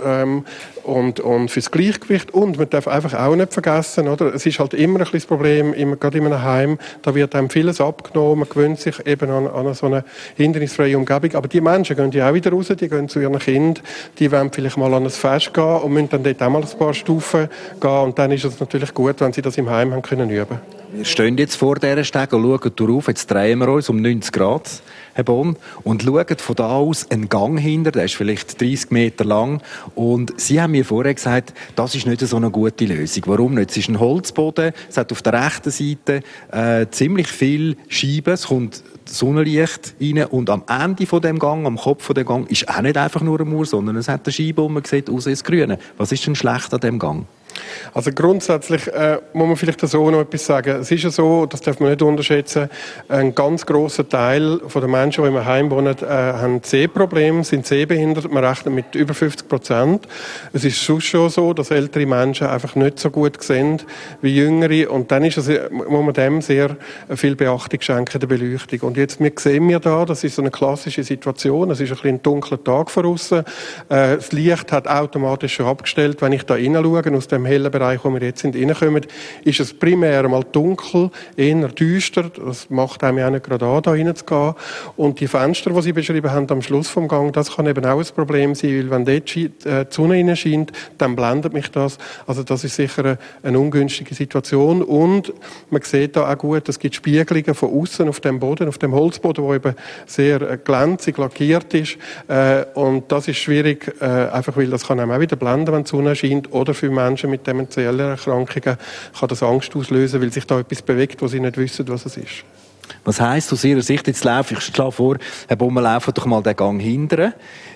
und fürs Gleichgewicht. Und man darf einfach auch nicht vergessen, oder? Es ist halt immer ein bisschen das Problem, gerade in einem Heim, da wird einem vieles abgenommen, man gewöhnt sich eben an so eine hindernisfreie Umgebung. Aber die Menschen gehen ja auch wieder raus, die gehen zu ihren Kindern, die wollen vielleicht mal an ein Fest gehen und müssen dann dort auch mal ein paar Stufen gehen. Und dann ist es natürlich gut, wenn sie das im Heim haben können üben. Wir stehen jetzt vor dieser Stege und schauen darauf. Jetzt drehen wir uns um 90 Grad, Herr Bonn, und schauen von da aus einen Gang hinter, der ist vielleicht 30 Meter lang. Und Sie haben mir vorher gesagt, das ist nicht so eine gute Lösung. Warum nicht? Es ist ein Holzboden, es hat auf der rechten Seite ziemlich viel Scheiben, es kommt Sonnenlicht rein und am Ende von dem Gang, am Kopf von dem Gang, ist auch nicht einfach nur ein Mauer, sondern es hat eine Scheibe und man sieht aus ins Grüne. Was ist denn schlecht an dem Gang? Also grundsätzlich muss man vielleicht so noch etwas sagen. Es ist ja so, das darf man nicht unterschätzen, ein ganz grosser Teil der Menschen, die im Heim wohnen, haben Sehprobleme, sind sehbehindert. Man rechnet mit über 50%. Es ist sonst schon so, dass ältere Menschen einfach nicht so gut sehen wie jüngere. Und dann muss man dem sehr viel Beachtung schenken, der Beleuchtung. Und jetzt sehen wir da, das ist so eine klassische Situation. Es ist ein bisschen ein dunkler Tag von aussen. Das Licht hat automatisch schon abgestellt. Wenn ich da reinschaue, aus dem hellen Bereich, wo wir jetzt sind, reinkommen, ist es primär mal dunkel, eher düster. Das macht einem ja nicht gerade an, da reinzugehen. Und die Fenster, die Sie beschrieben haben am Schluss vom Gang, das kann eben auch ein Problem sein, weil wenn dort die Sonne reinscheint, dann blendet mich das. Also das ist sicher eine ungünstige Situation. Und man sieht da auch gut, es gibt Spiegelungen von außen auf dem Boden, auf dem Holzboden, der eben sehr glänzig lackiert ist. Und das ist schwierig, einfach weil das kann einem auch wieder blenden, wenn die Sonne scheint, oder für Menschen mit dementiellen Erkrankungen kann das Angst auslösen, weil sich da etwas bewegt, wo sie nicht wissen, was es ist. Was heisst aus Ihrer Sicht, jetzt laufe ich schlage vor, Herr Baumann, laufen doch mal den Gang hinterher.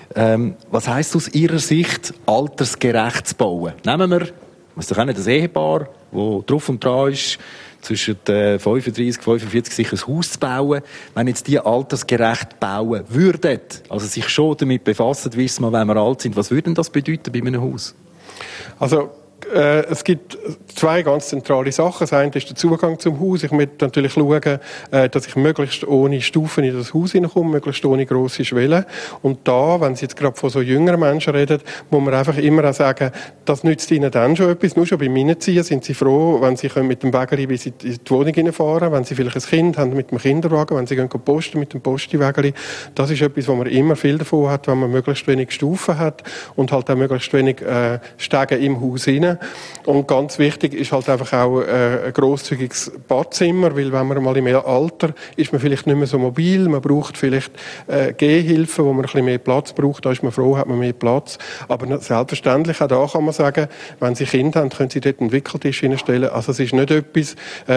Was heisst aus Ihrer Sicht, altersgerecht zu bauen? Nehmen wir, was doch auch nicht, ein Ehepaar, das drauf und dran ist, zwischen 35 und 45 sich ein Haus zu bauen. Wenn jetzt die altersgerecht bauen würden, also sich schon damit befassen, wissen wir, wenn wir alt sind, was würde das bedeuten bei einem Haus? Also es gibt zwei ganz zentrale Sachen. Das eine ist der Zugang zum Haus. Ich möchte natürlich schauen, dass ich möglichst ohne Stufen in das Haus hineinkomme, möglichst ohne grosse Schwellen. Und da, wenn Sie jetzt gerade von so jüngeren Menschen reden, muss man einfach immer auch sagen, das nützt Ihnen dann schon etwas. Nur schon beim Hineinziehen sind Sie froh, wenn Sie mit dem Wägeli bis in die Wohnung hineinfahren, wenn Sie vielleicht ein Kind haben mit dem Kinderwagen, wenn Sie gehen posten mit dem Posti-Wägeli. Das ist etwas, wo man immer viel davon hat, wenn man möglichst wenig Stufen hat und halt auch möglichst wenig Stege im Haus hinein. Und ganz wichtig ist halt einfach auch ein grosszügiges Badzimmer, weil wenn man mal im Alter ist man vielleicht nicht mehr so mobil, man braucht vielleicht Gehhilfen, wo man ein bisschen mehr Platz braucht, da ist man froh, hat man mehr Platz. Aber selbstverständlich, auch da kann man sagen, wenn Sie Kinder haben, können Sie dort einen Wickeltisch hinstellen. Also es ist nicht etwas,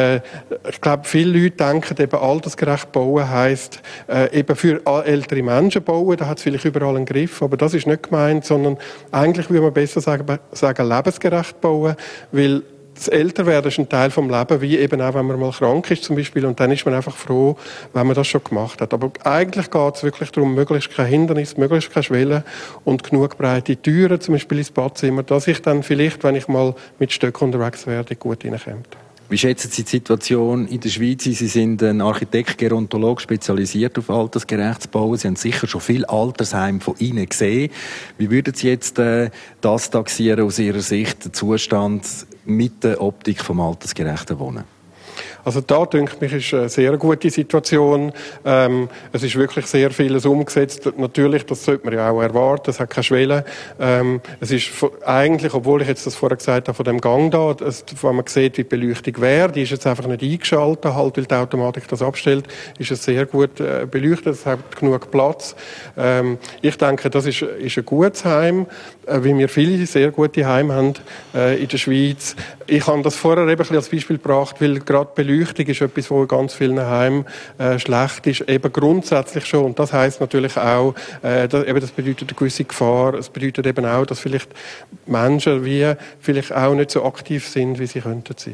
ich glaube, viele Leute denken, eben altersgerecht bauen heisst, eben für ältere Menschen bauen, da hat es vielleicht überall einen Griff, aber das ist nicht gemeint, sondern eigentlich würde man besser sagen lebensgerecht bauen, weil das Älterwerden ist ein Teil vom Leben, wie eben auch, wenn man mal krank ist zum Beispiel, und dann ist man einfach froh, wenn man das schon gemacht hat. Aber eigentlich geht es wirklich darum, möglichst kein Hindernis, möglichst keine Schwellen und genug breite Türen, zum Beispiel ins Badzimmer, dass ich dann vielleicht, wenn ich mal mit Stöcken unterwegs werde, gut reinkomme. Wie schätzen Sie die Situation in der Schweiz? Sie sind ein Architekt, Gerontolog, spezialisiert auf altersgerechtes Bauen. Sie haben sicher schon viel Altersheim von Ihnen gesehen. Wie würden Sie jetzt das taxieren aus Ihrer Sicht, den Zustand mit der Optik vom altersgerechten Wohnen? Also da, denke ich, ist eine sehr gute Situation. Es ist wirklich sehr vieles umgesetzt. Natürlich, das sollte man ja auch erwarten, es hat keine Schwelle. Es ist eigentlich, obwohl ich jetzt das vorher gesagt habe, von dem Gang da, wenn man sieht, wie die Beleuchtung wäre, die ist jetzt einfach nicht eingeschaltet, halt, weil die Automatik das abstellt, ist es sehr gut beleuchtet, es hat genug Platz. Ich denke, das ist ein gutes Heim, wie wir viele sehr gute Heime haben in der Schweiz. Ich habe das vorher eben ein bisschen als Beispiel gebracht, weil gerade Beleuchtung ist etwas, wo in ganz vielen Heimen schlecht ist, eben grundsätzlich schon. Und das heisst natürlich auch, das bedeutet eine gewisse Gefahr. Es bedeutet eben auch, dass vielleicht Menschen vielleicht auch nicht so aktiv sind, wie sie könnten sein.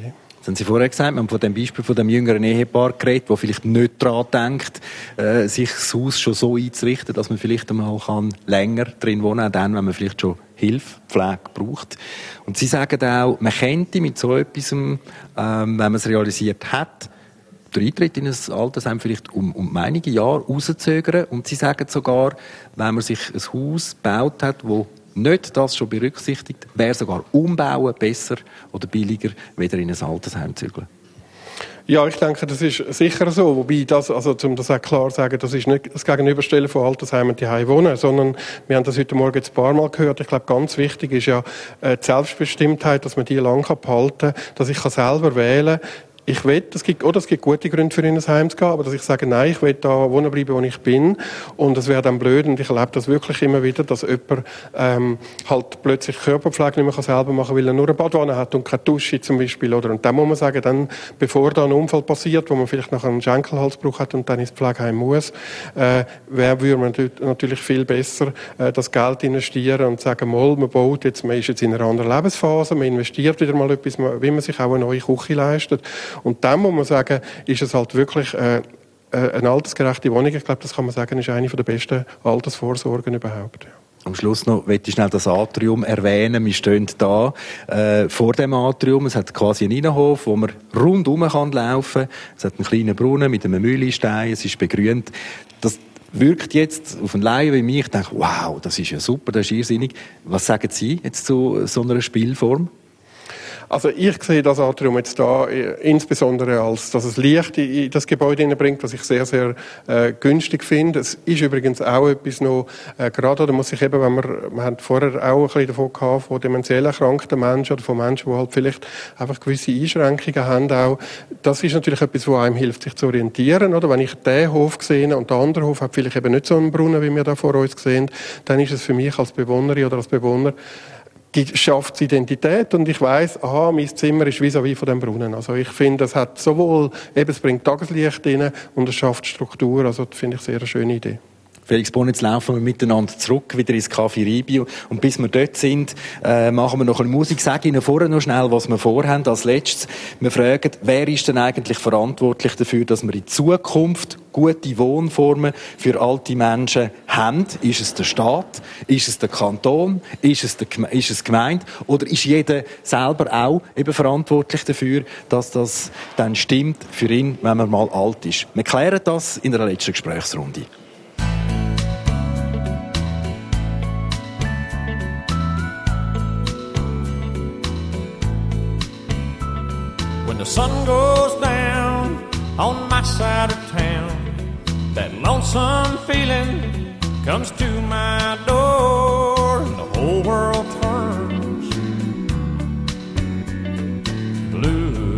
Das haben Sie vorher gesagt, wir haben von dem Beispiel von dem jüngeren Ehepaar geredet, das vielleicht nicht daran denkt, sich das Haus schon so einzurichten, dass man vielleicht einmal länger drin wohnen kann, dann, wenn man vielleicht schon Hilfe, Pflege braucht. Und Sie sagen auch, man könnte mit so etwas, wenn man es realisiert hat, der Eintritt in ein Altersheim vielleicht um einige Jahre rauszögern. Und Sie sagen sogar, wenn man sich ein Haus gebaut hat, wo nicht das schon berücksichtigt, wäre sogar Umbauen besser oder billiger, wieder in ein Altersheim zu zügeln. Ja, ich denke, das ist sicher so. Wobei das, also, um das auch klar zu sagen, das ist nicht das Gegenüberstellen von Altersheimen, die heim wohnen, sondern wir haben das heute Morgen jetzt ein paar Mal gehört. Ich glaube, ganz wichtig ist ja die Selbstbestimmtheit, dass man die lang behalten kann, dass ich selber wählen kann. Ich will, es gibt gute Gründe für in ein Heim zu gehen, aber dass ich sage, nein, ich will da wohnen bleiben, wo ich bin. Und es wäre dann blöd, und ich erlebe das wirklich immer wieder, dass jemand halt plötzlich Körperpflege nicht mehr selber machen kann, weil er nur eine Badwanne hat und keine Dusche zum Beispiel. Oder? Und dann muss man sagen, dann, bevor da ein Unfall passiert, wo man vielleicht noch einen Schenkelhalsbruch hat und dann ins Pflegeheim muss, würde man natürlich viel besser das Geld investieren und sagen, mal, man ist jetzt in einer anderen Lebensphase, man investiert wieder mal etwas, wie man sich auch eine neue Küche leistet. Und dann muss man sagen, ist es halt wirklich eine altersgerechte Wohnung. Ich glaube, das kann man sagen, ist eine der besten Altersvorsorgen überhaupt. Ja. Am Schluss noch möchte ich schnell das Atrium erwähnen. Wir stehen da vor dem Atrium. Es hat quasi einen Innenhof, wo man rundum laufen kann. Es hat einen kleinen Brunnen mit einem Mühlenstein. Es ist begrünt. Das wirkt jetzt auf einen Laien wie mich. Ich denke, wow, das ist ja super, das ist irrsinnig. Was sagen Sie jetzt zu so einer Spielform? Also ich sehe das Atrium jetzt da insbesondere als, dass es Licht in das Gebäude hineinbringt, was ich sehr, sehr günstig finde. Es ist übrigens auch etwas noch, gerade, oder muss ich eben, wenn wir haben vorher auch ein bisschen davon gehabt, von dementiell erkrankten Menschen oder von Menschen, die halt vielleicht einfach gewisse Einschränkungen haben auch. Das ist natürlich etwas, was einem hilft, sich zu orientieren, oder? Wenn ich den Hof sehe und der andere Hof hat vielleicht eben nicht so einen Brunnen, wie wir da vor uns sehen, dann ist es für mich als Bewohnerin oder als Bewohner schafft Identität und ich weiss, aha, mein Zimmer ist vis-à-vis von dem Brunnen. Also ich finde, es hat sowohl, eben es bringt Tageslicht rein und es schafft Struktur, also das finde ich sehr eine schöne Idee. Felix Bohn, jetzt laufen wir miteinander zurück, wieder ins Café Ribio. Und bis wir dort sind, machen wir noch ein bisschen Musik. Sag Ihnen vorher noch schnell, was wir vorhaben. Als letztes, wir fragen, wer ist denn eigentlich verantwortlich dafür, dass wir in Zukunft gute Wohnformen für alte Menschen haben? Ist es der Staat? Ist es der Kanton? Ist es die Gemeinde? Oder ist jeder selber auch eben verantwortlich dafür, dass das dann stimmt für ihn, wenn man mal alt ist? Wir klären das in der letzten Gesprächsrunde. When the sun goes down on my side of town, that lonesome feeling comes to my door and the whole world turns blue.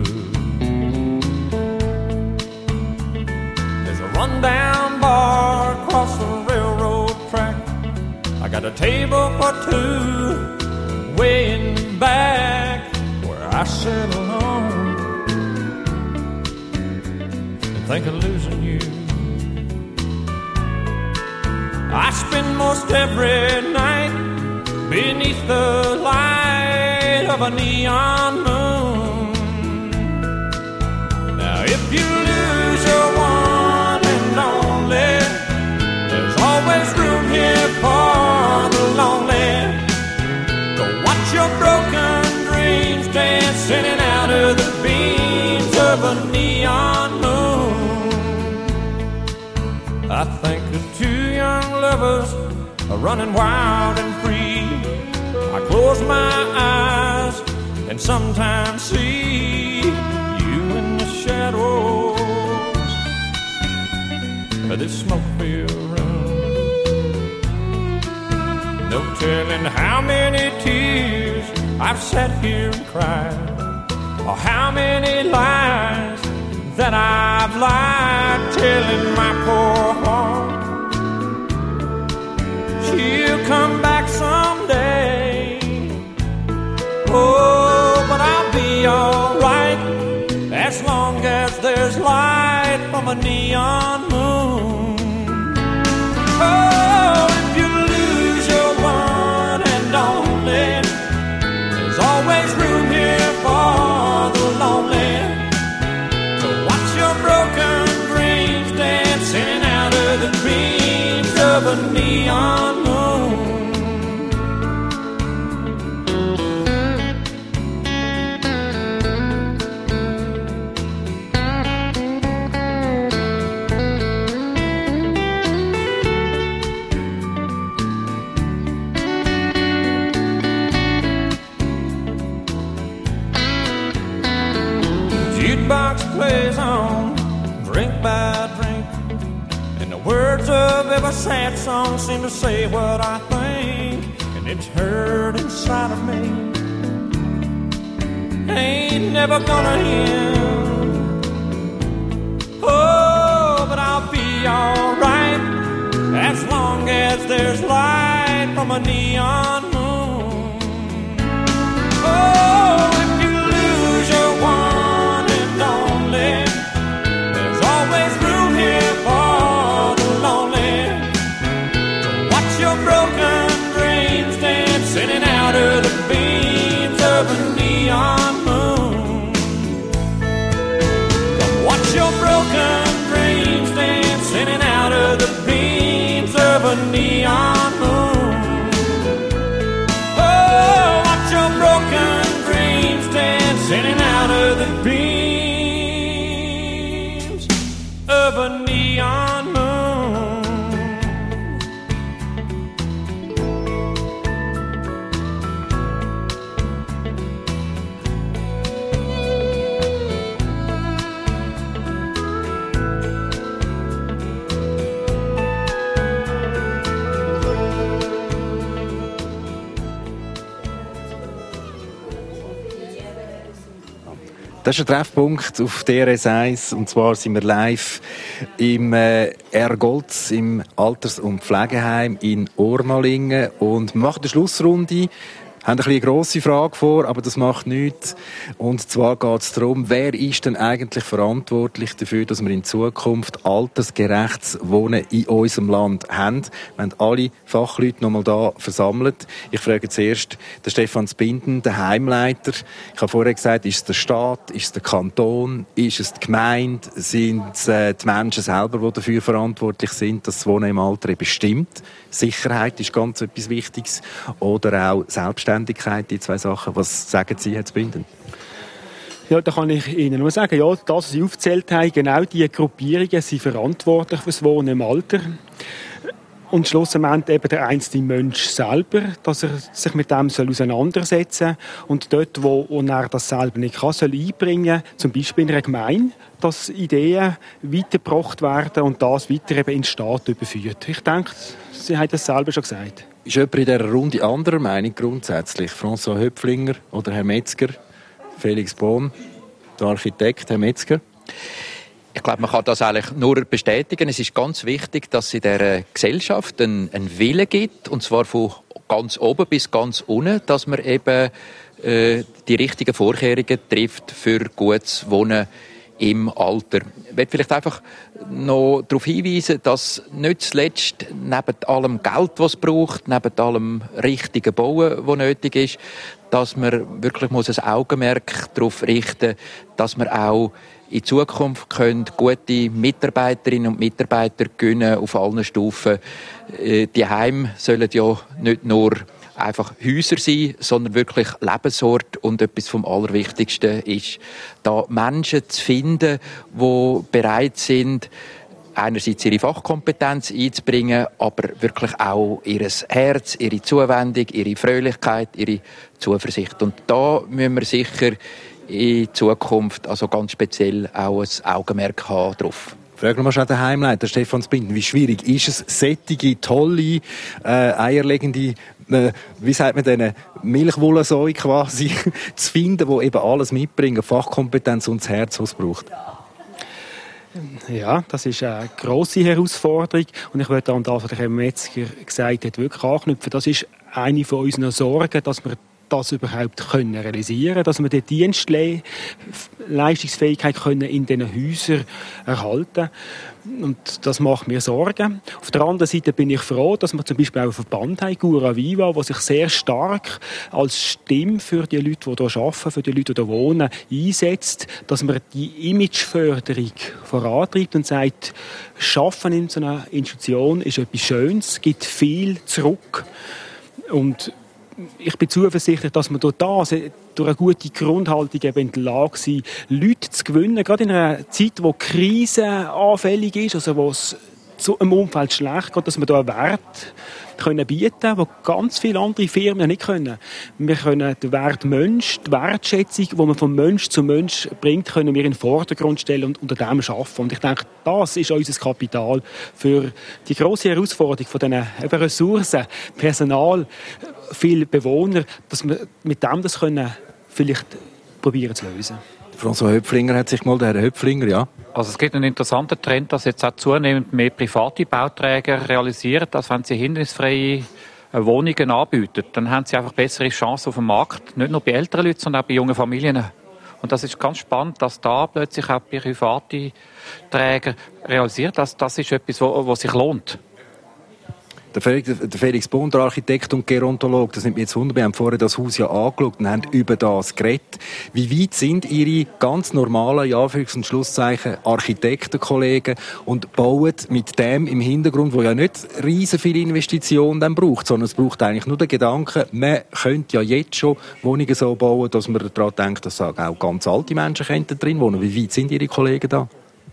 There's a rundown bar across the railroad track. I got a table for two way in the back where I sit alone. Think of losing you. I spend most every night beneath the light of a neon moon. Now if you lose your one and only, there's always room here for the lonely. Go watch your broken dreams dancing out of the beams of a neon moon. I think of two young lovers running wild and free. I close my eyes and sometimes see you in the shadows of this smoke-filled room. No telling how many tears I've sat here and cried, or how many lies that I've lied, telling my poor heart she'll come back someday. Oh, but I'll be alright as long as there's light from a neon moon. Oh, if you lose your one and only, there's always room here for the lonely. of a neon moon. Jukebox plays on, drink by drink, and the words of every sad song seem to say what I think, and it's hurt inside of me. Ain't never gonna end. Oh, but I'll be alright as long as there's light from a neon moon. Oh, if you lose your one and only, there's always room here for the lonely to watch your broken dreams dancing in and out of the beams of a neon moon. Come watch your broken dreams dancing in and out of the beams of a neon moon. Oh, watch your broken dreams dancing in and out of the beams of a neon moon. Das ist ein Treffpunkt auf DRS 1 und zwar sind wir live im Ergolz, im Alters- und Pflegeheim in Ohrmalingen und wir machen die Schlussrunde. Wir haben eine grosse Frage vor, aber das macht nichts. Und zwar geht es darum, wer ist denn eigentlich verantwortlich dafür, dass wir in Zukunft altersgerechtes Wohnen in unserem Land haben. Wir haben alle Fachleute noch mal da versammelt. Ich frage zuerst den Stefan Zbinden, den Heimleiter. Ich habe vorher gesagt, ist es der Staat, ist es der Kanton, ist es die Gemeinde, sind es die Menschen selber, die dafür verantwortlich sind, dass das Wohnen im Alter eben stimmt. Sicherheit ist ganz etwas Wichtiges. Oder auch Selbstständigkeit, die zwei Sachen. Was sagen Sie, Herr Zbinden? Ja, da kann ich Ihnen nur sagen, ja, das, was Sie aufgezählt haben, genau diese Gruppierungen sind verantwortlich für das Wohnen im Alter. Und schlussendlich eben der einzelne Mensch selber, dass er sich mit dem auseinandersetzen soll. Und dort, wo er das selber nicht kann, soll einbringen, zum Beispiel in einer Gemeinde, dass Ideen weitergebracht werden und das weiter eben in den Staat überführt. Ich denke, Sie haben das selber schon gesagt. Ist jemand in dieser Runde anderer Meinung grundsätzlich? François Höpflinger oder Herr Metzger? Felix Bohn, der Architekt, Herr Metzger? Ich glaube, man kann das eigentlich nur bestätigen. Es ist ganz wichtig, dass es in dieser Gesellschaft einen Willen gibt, und zwar von ganz oben bis ganz unten, dass man eben die richtigen Vorkehrungen trifft für gutes Wohnen im Alter. Ich möchte vielleicht einfach noch darauf hinweisen, dass nicht zuletzt neben allem Geld, das es braucht, neben allem richtigen Bauen, das nötig ist, dass man wirklich ein Augenmerk darauf richten muss, dass man auch in Zukunft können gute Mitarbeiterinnen und Mitarbeiter gewinnen auf allen Stufen. Die Heime sollen ja nicht nur einfach Häuser sein, sondern wirklich Lebensort, und etwas vom Allerwichtigsten ist, da Menschen zu finden, die bereit sind, einerseits ihre Fachkompetenz einzubringen, aber wirklich auch ihr Herz, ihre Zuwendung, ihre Fröhlichkeit, ihre Zuversicht. Und da müssen wir sicher in Zukunft also ganz speziell auch ein Augenmerk haben drauf. Fragen wir mal den Heimleiter Stefan Zbinden, wie schwierig ist es, sättige, tolle, eierlegende, wie sagt man denen, Milchwollsäue quasi, zu finden, die eben alles mitbringen, Fachkompetenz und das Herz, was es braucht? Ja, das ist eine grosse Herausforderung. Und ich würde an das, was Herr Metzger gesagt hat, wirklich anknüpfen. Das ist eine von unseren Sorgen, dass wir das überhaupt können realisieren, dass wir die Dienstleistungsfähigkeit können in diesen Häusern erhalten. Und das macht mir Sorgen. Auf der anderen Seite bin ich froh, dass wir zum Beispiel auch einen Verband haben, Cura Viva, der sich sehr stark als Stimme für die Leute, die hier arbeiten, für die Leute, die hier wohnen, einsetzt, dass man die Imageförderung vorantreibt und sagt, Schaffen in so einer Institution ist etwas Schönes, gibt viel zurück. Und ich bin zuversichtlich, dass wir durch eine gute Grundhaltung eben in der Lage sind, Leute zu gewinnen, gerade in einer Zeit, wo die Krise anfällig ist, also wo es zu einem Umfeld schlecht geht, dass wir da einen Wert bieten können, den ganz viele andere Firmen nicht können. Wir können den Wert Mensch, die Wertschätzung, die man von Mensch zu Mensch bringt, können wir in den Vordergrund stellen und unter dem arbeiten. Und ich denke, das ist unser Kapital für die grosse Herausforderung von diesen Ressourcen, Personal, viele Bewohner, dass wir mit dem das können vielleicht probieren zu lösen. François Höpflinger hat sich mal, der Herr Höpflinger, ja. Also es gibt einen interessanten Trend, dass jetzt auch zunehmend mehr private Bauträger realisieren, dass wenn sie hindernisfreie Wohnungen anbieten, dann haben sie einfach bessere Chancen auf dem Markt, nicht nur bei älteren Leuten, sondern auch bei jungen Familien. Und das ist ganz spannend, dass da plötzlich auch private Träger realisieren, dass das ist etwas, was sich lohnt. Der Felix Bond, der Architekt und Gerontolog, das nimmt mich jetzt Wunder, wir haben vorher das Haus ja angeschaut und haben über das geredet. Wie weit sind Ihre ganz normalen, ja, Anführungs- und Schlusszeichen, Architektenkollegen und bauen mit dem im Hintergrund, wo ja nicht riesen viele Investitionen dann braucht, sondern es braucht eigentlich nur den Gedanken, man könnte ja jetzt schon Wohnungen so bauen, dass man daran denkt, dass auch ganz alte Menschen könnten drin wohnen. Wie weit sind Ihre Kollegen da?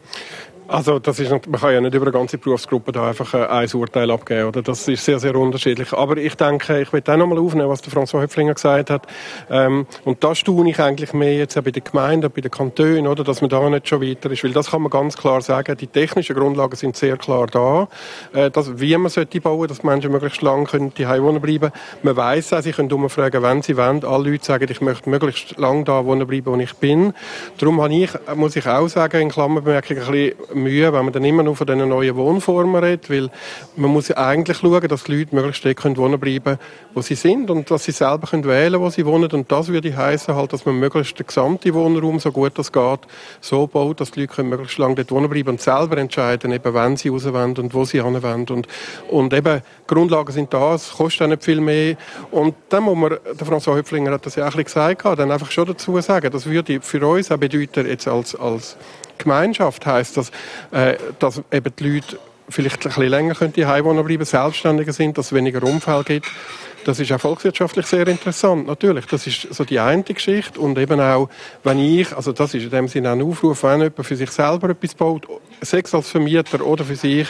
Also man kann ja nicht über eine ganze Berufsgruppe da einfach ein Urteil abgeben, oder? Das ist sehr, sehr unterschiedlich. Aber ich denke, ich will auch noch mal aufnehmen, was der François Höpflinger gesagt hat. Und da staune ich eigentlich mehr jetzt auch bei den Gemeinden, bei den Kantonen, oder? Dass man da nicht schon weiter ist. Weil das kann man ganz klar sagen, die technischen Grundlagen sind sehr klar da. Wie man sollte bauen, dass Menschen möglichst lange die Hause wohnen bleiben. Man weiss auch, sie können umfragen, wenn sie wollen. Alle Leute sagen, ich möchte möglichst lange da wohnen bleiben, wo ich bin. Darum muss ich auch sagen, in Klammerbemerkung, ein bisschen Mühe, wenn man dann immer nur von diesen neuen Wohnformen redet, weil man muss ja eigentlich schauen, dass die Leute möglichst dort wohnen bleiben, wo sie sind und dass sie selber wählen können, wo sie wohnen. Und das würde heissen, halt, dass man möglichst den gesamten Wohnraum, so gut das geht, so baut, dass die Leute möglichst lange dort wohnen bleiben und selber entscheiden, eben, wann sie raus wollen und wo sie hin wollen. Und eben, Grundlagen sind da, es kostet auch nicht viel mehr. Und dann muss man, der François Höpflinger hat das ja auch ein bisschen gesagt, dann einfach schon dazu sagen, das würde für uns auch bedeuten, jetzt als Gemeinschaft heisst das, dass eben die Leute vielleicht ein bisschen länger die Hause wohnen bleiben, selbstständiger sind, dass es weniger Unfälle gibt. Das ist auch volkswirtschaftlich sehr interessant, natürlich. Das ist so die eine Geschichte. Und eben auch, also das ist in dem Sinne auch ein Aufruf, wenn jemand für sich selber etwas baut, sei es als Vermieter oder für sich,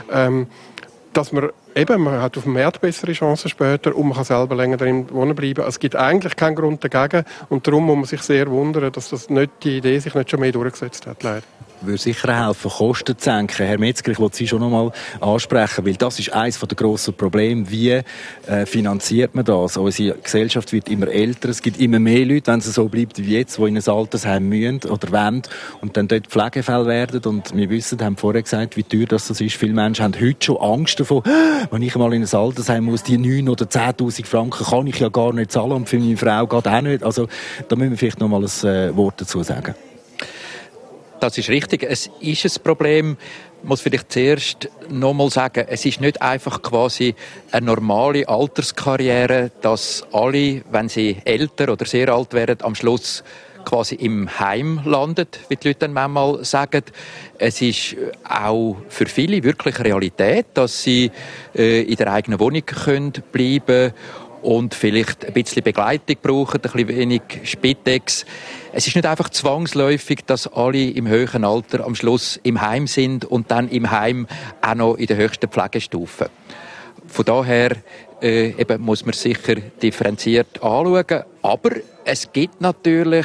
dass man hat auf dem Markt bessere Chancen später und man kann selber länger drin wohnen bleiben. Es gibt eigentlich keinen Grund dagegen und darum muss man sich sehr wundern, dass die Idee sich nicht schon mehr durchgesetzt hat, leider. Würde sicher helfen, Kosten zu senken. Herr Metzger, ich wollte Sie schon noch mal ansprechen, weil das ist eines der grossen Probleme. Wie finanziert man das? Unsere Gesellschaft wird immer älter, es gibt immer mehr Leute, wenn es so bleibt wie jetzt, die in ein Altersheim müssen oder wollen und dann dort Pflegefälle werden. Und wir wissen, haben vorher gesagt, wie teuer das ist. Viele Menschen haben heute schon Angst davor, wenn ich mal in ein Altersheim muss, die 9.000 oder 10.000 Franken kann ich ja gar nicht zahlen und für meine Frau geht auch nicht. Also da müssen wir vielleicht noch mal ein Wort dazu sagen. Das ist richtig. Es ist ein Problem. Ich muss vielleicht zuerst noch mal sagen, es ist nicht einfach quasi eine normale Alterskarriere, dass alle, wenn sie älter oder sehr alt werden, am Schluss quasi im Heim landet, wie die Leute dann manchmal sagen. Es ist auch für viele wirklich Realität, dass sie in der eigenen Wohnung bleiben können und vielleicht ein bisschen Begleitung brauchen, ein bisschen wenig Spitex. Es ist nicht einfach zwangsläufig, dass alle im höheren Alter am Schluss im Heim sind und dann im Heim auch noch in der höchsten Pflegestufe. Von daher eben muss man sicher differenziert anschauen. Aber es gibt natürlich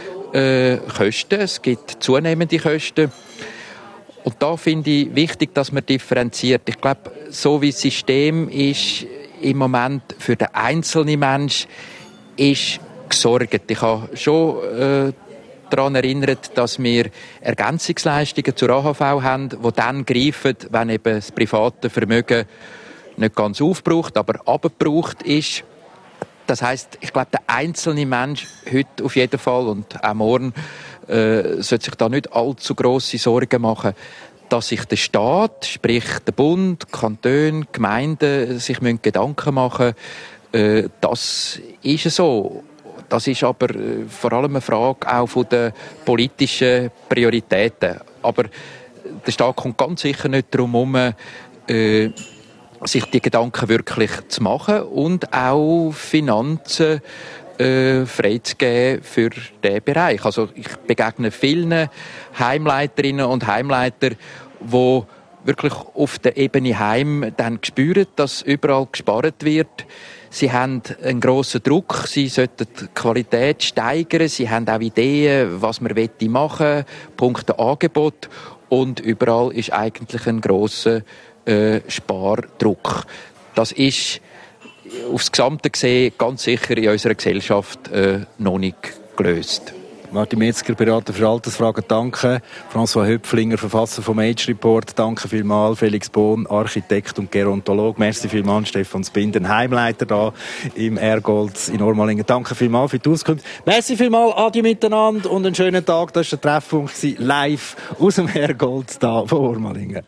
Kosten, es gibt zunehmende Kosten. Und da finde ich wichtig, dass man differenziert. Ich glaube, so wie das System ist im Moment für den einzelnen Mensch, ist gesorgt. Ich habe schon daran erinnert, dass wir Ergänzungsleistungen zur AHV haben, die dann greifen, wenn eben das private Vermögen nicht ganz aufgebraucht, aber abgebraucht ist. Das heisst, ich glaube, der einzelne Mensch heute auf jeden Fall und auch morgen sollte sich da nicht allzu grosse Sorgen machen, dass sich der Staat, sprich der Bund, Kantone, Gemeinden, sich Gedanken machen müssen. Das ist so. Das ist aber vor allem eine Frage auch von den politischen Prioritäten. Aber der Staat kommt ganz sicher nicht darum herum, sich die Gedanken wirklich zu machen und auch Finanzen freizugeben für diesen Bereich. Also ich begegne vielen Heimleiterinnen und Heimleiter, die wirklich auf der Ebene Heim dann spüren, dass überall gespart wird. Sie haben einen grossen Druck, sie sollten die Qualität steigern, sie haben auch Ideen, was man machen will, Punkte Angebot, und überall ist eigentlich ein grosser Spardruck. Das ist aufs Gesamte gesehen ganz sicher in unserer Gesellschaft noch nicht gelöst. Martin Metzger, Berater für Altersfragen, danke. François Höpflinger, Verfasser vom Age Report, danke vielmals. Felix Bohn, Architekt und Gerontolog. Merci vielmals. Stefan Zbinden, Heimleiter da im Ergolds in Ormalingen. Danke vielmals für die Auskunft. Merci vielmals, adieu miteinander und einen schönen Tag. Das war der Treffpunkt live aus dem Ergolds da von Ormalingen.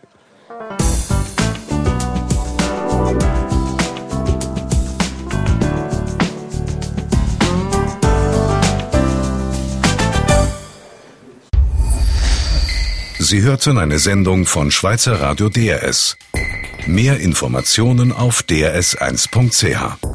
Sie hörten eine Sendung von Schweizer Radio DRS. Mehr Informationen auf drs1.ch.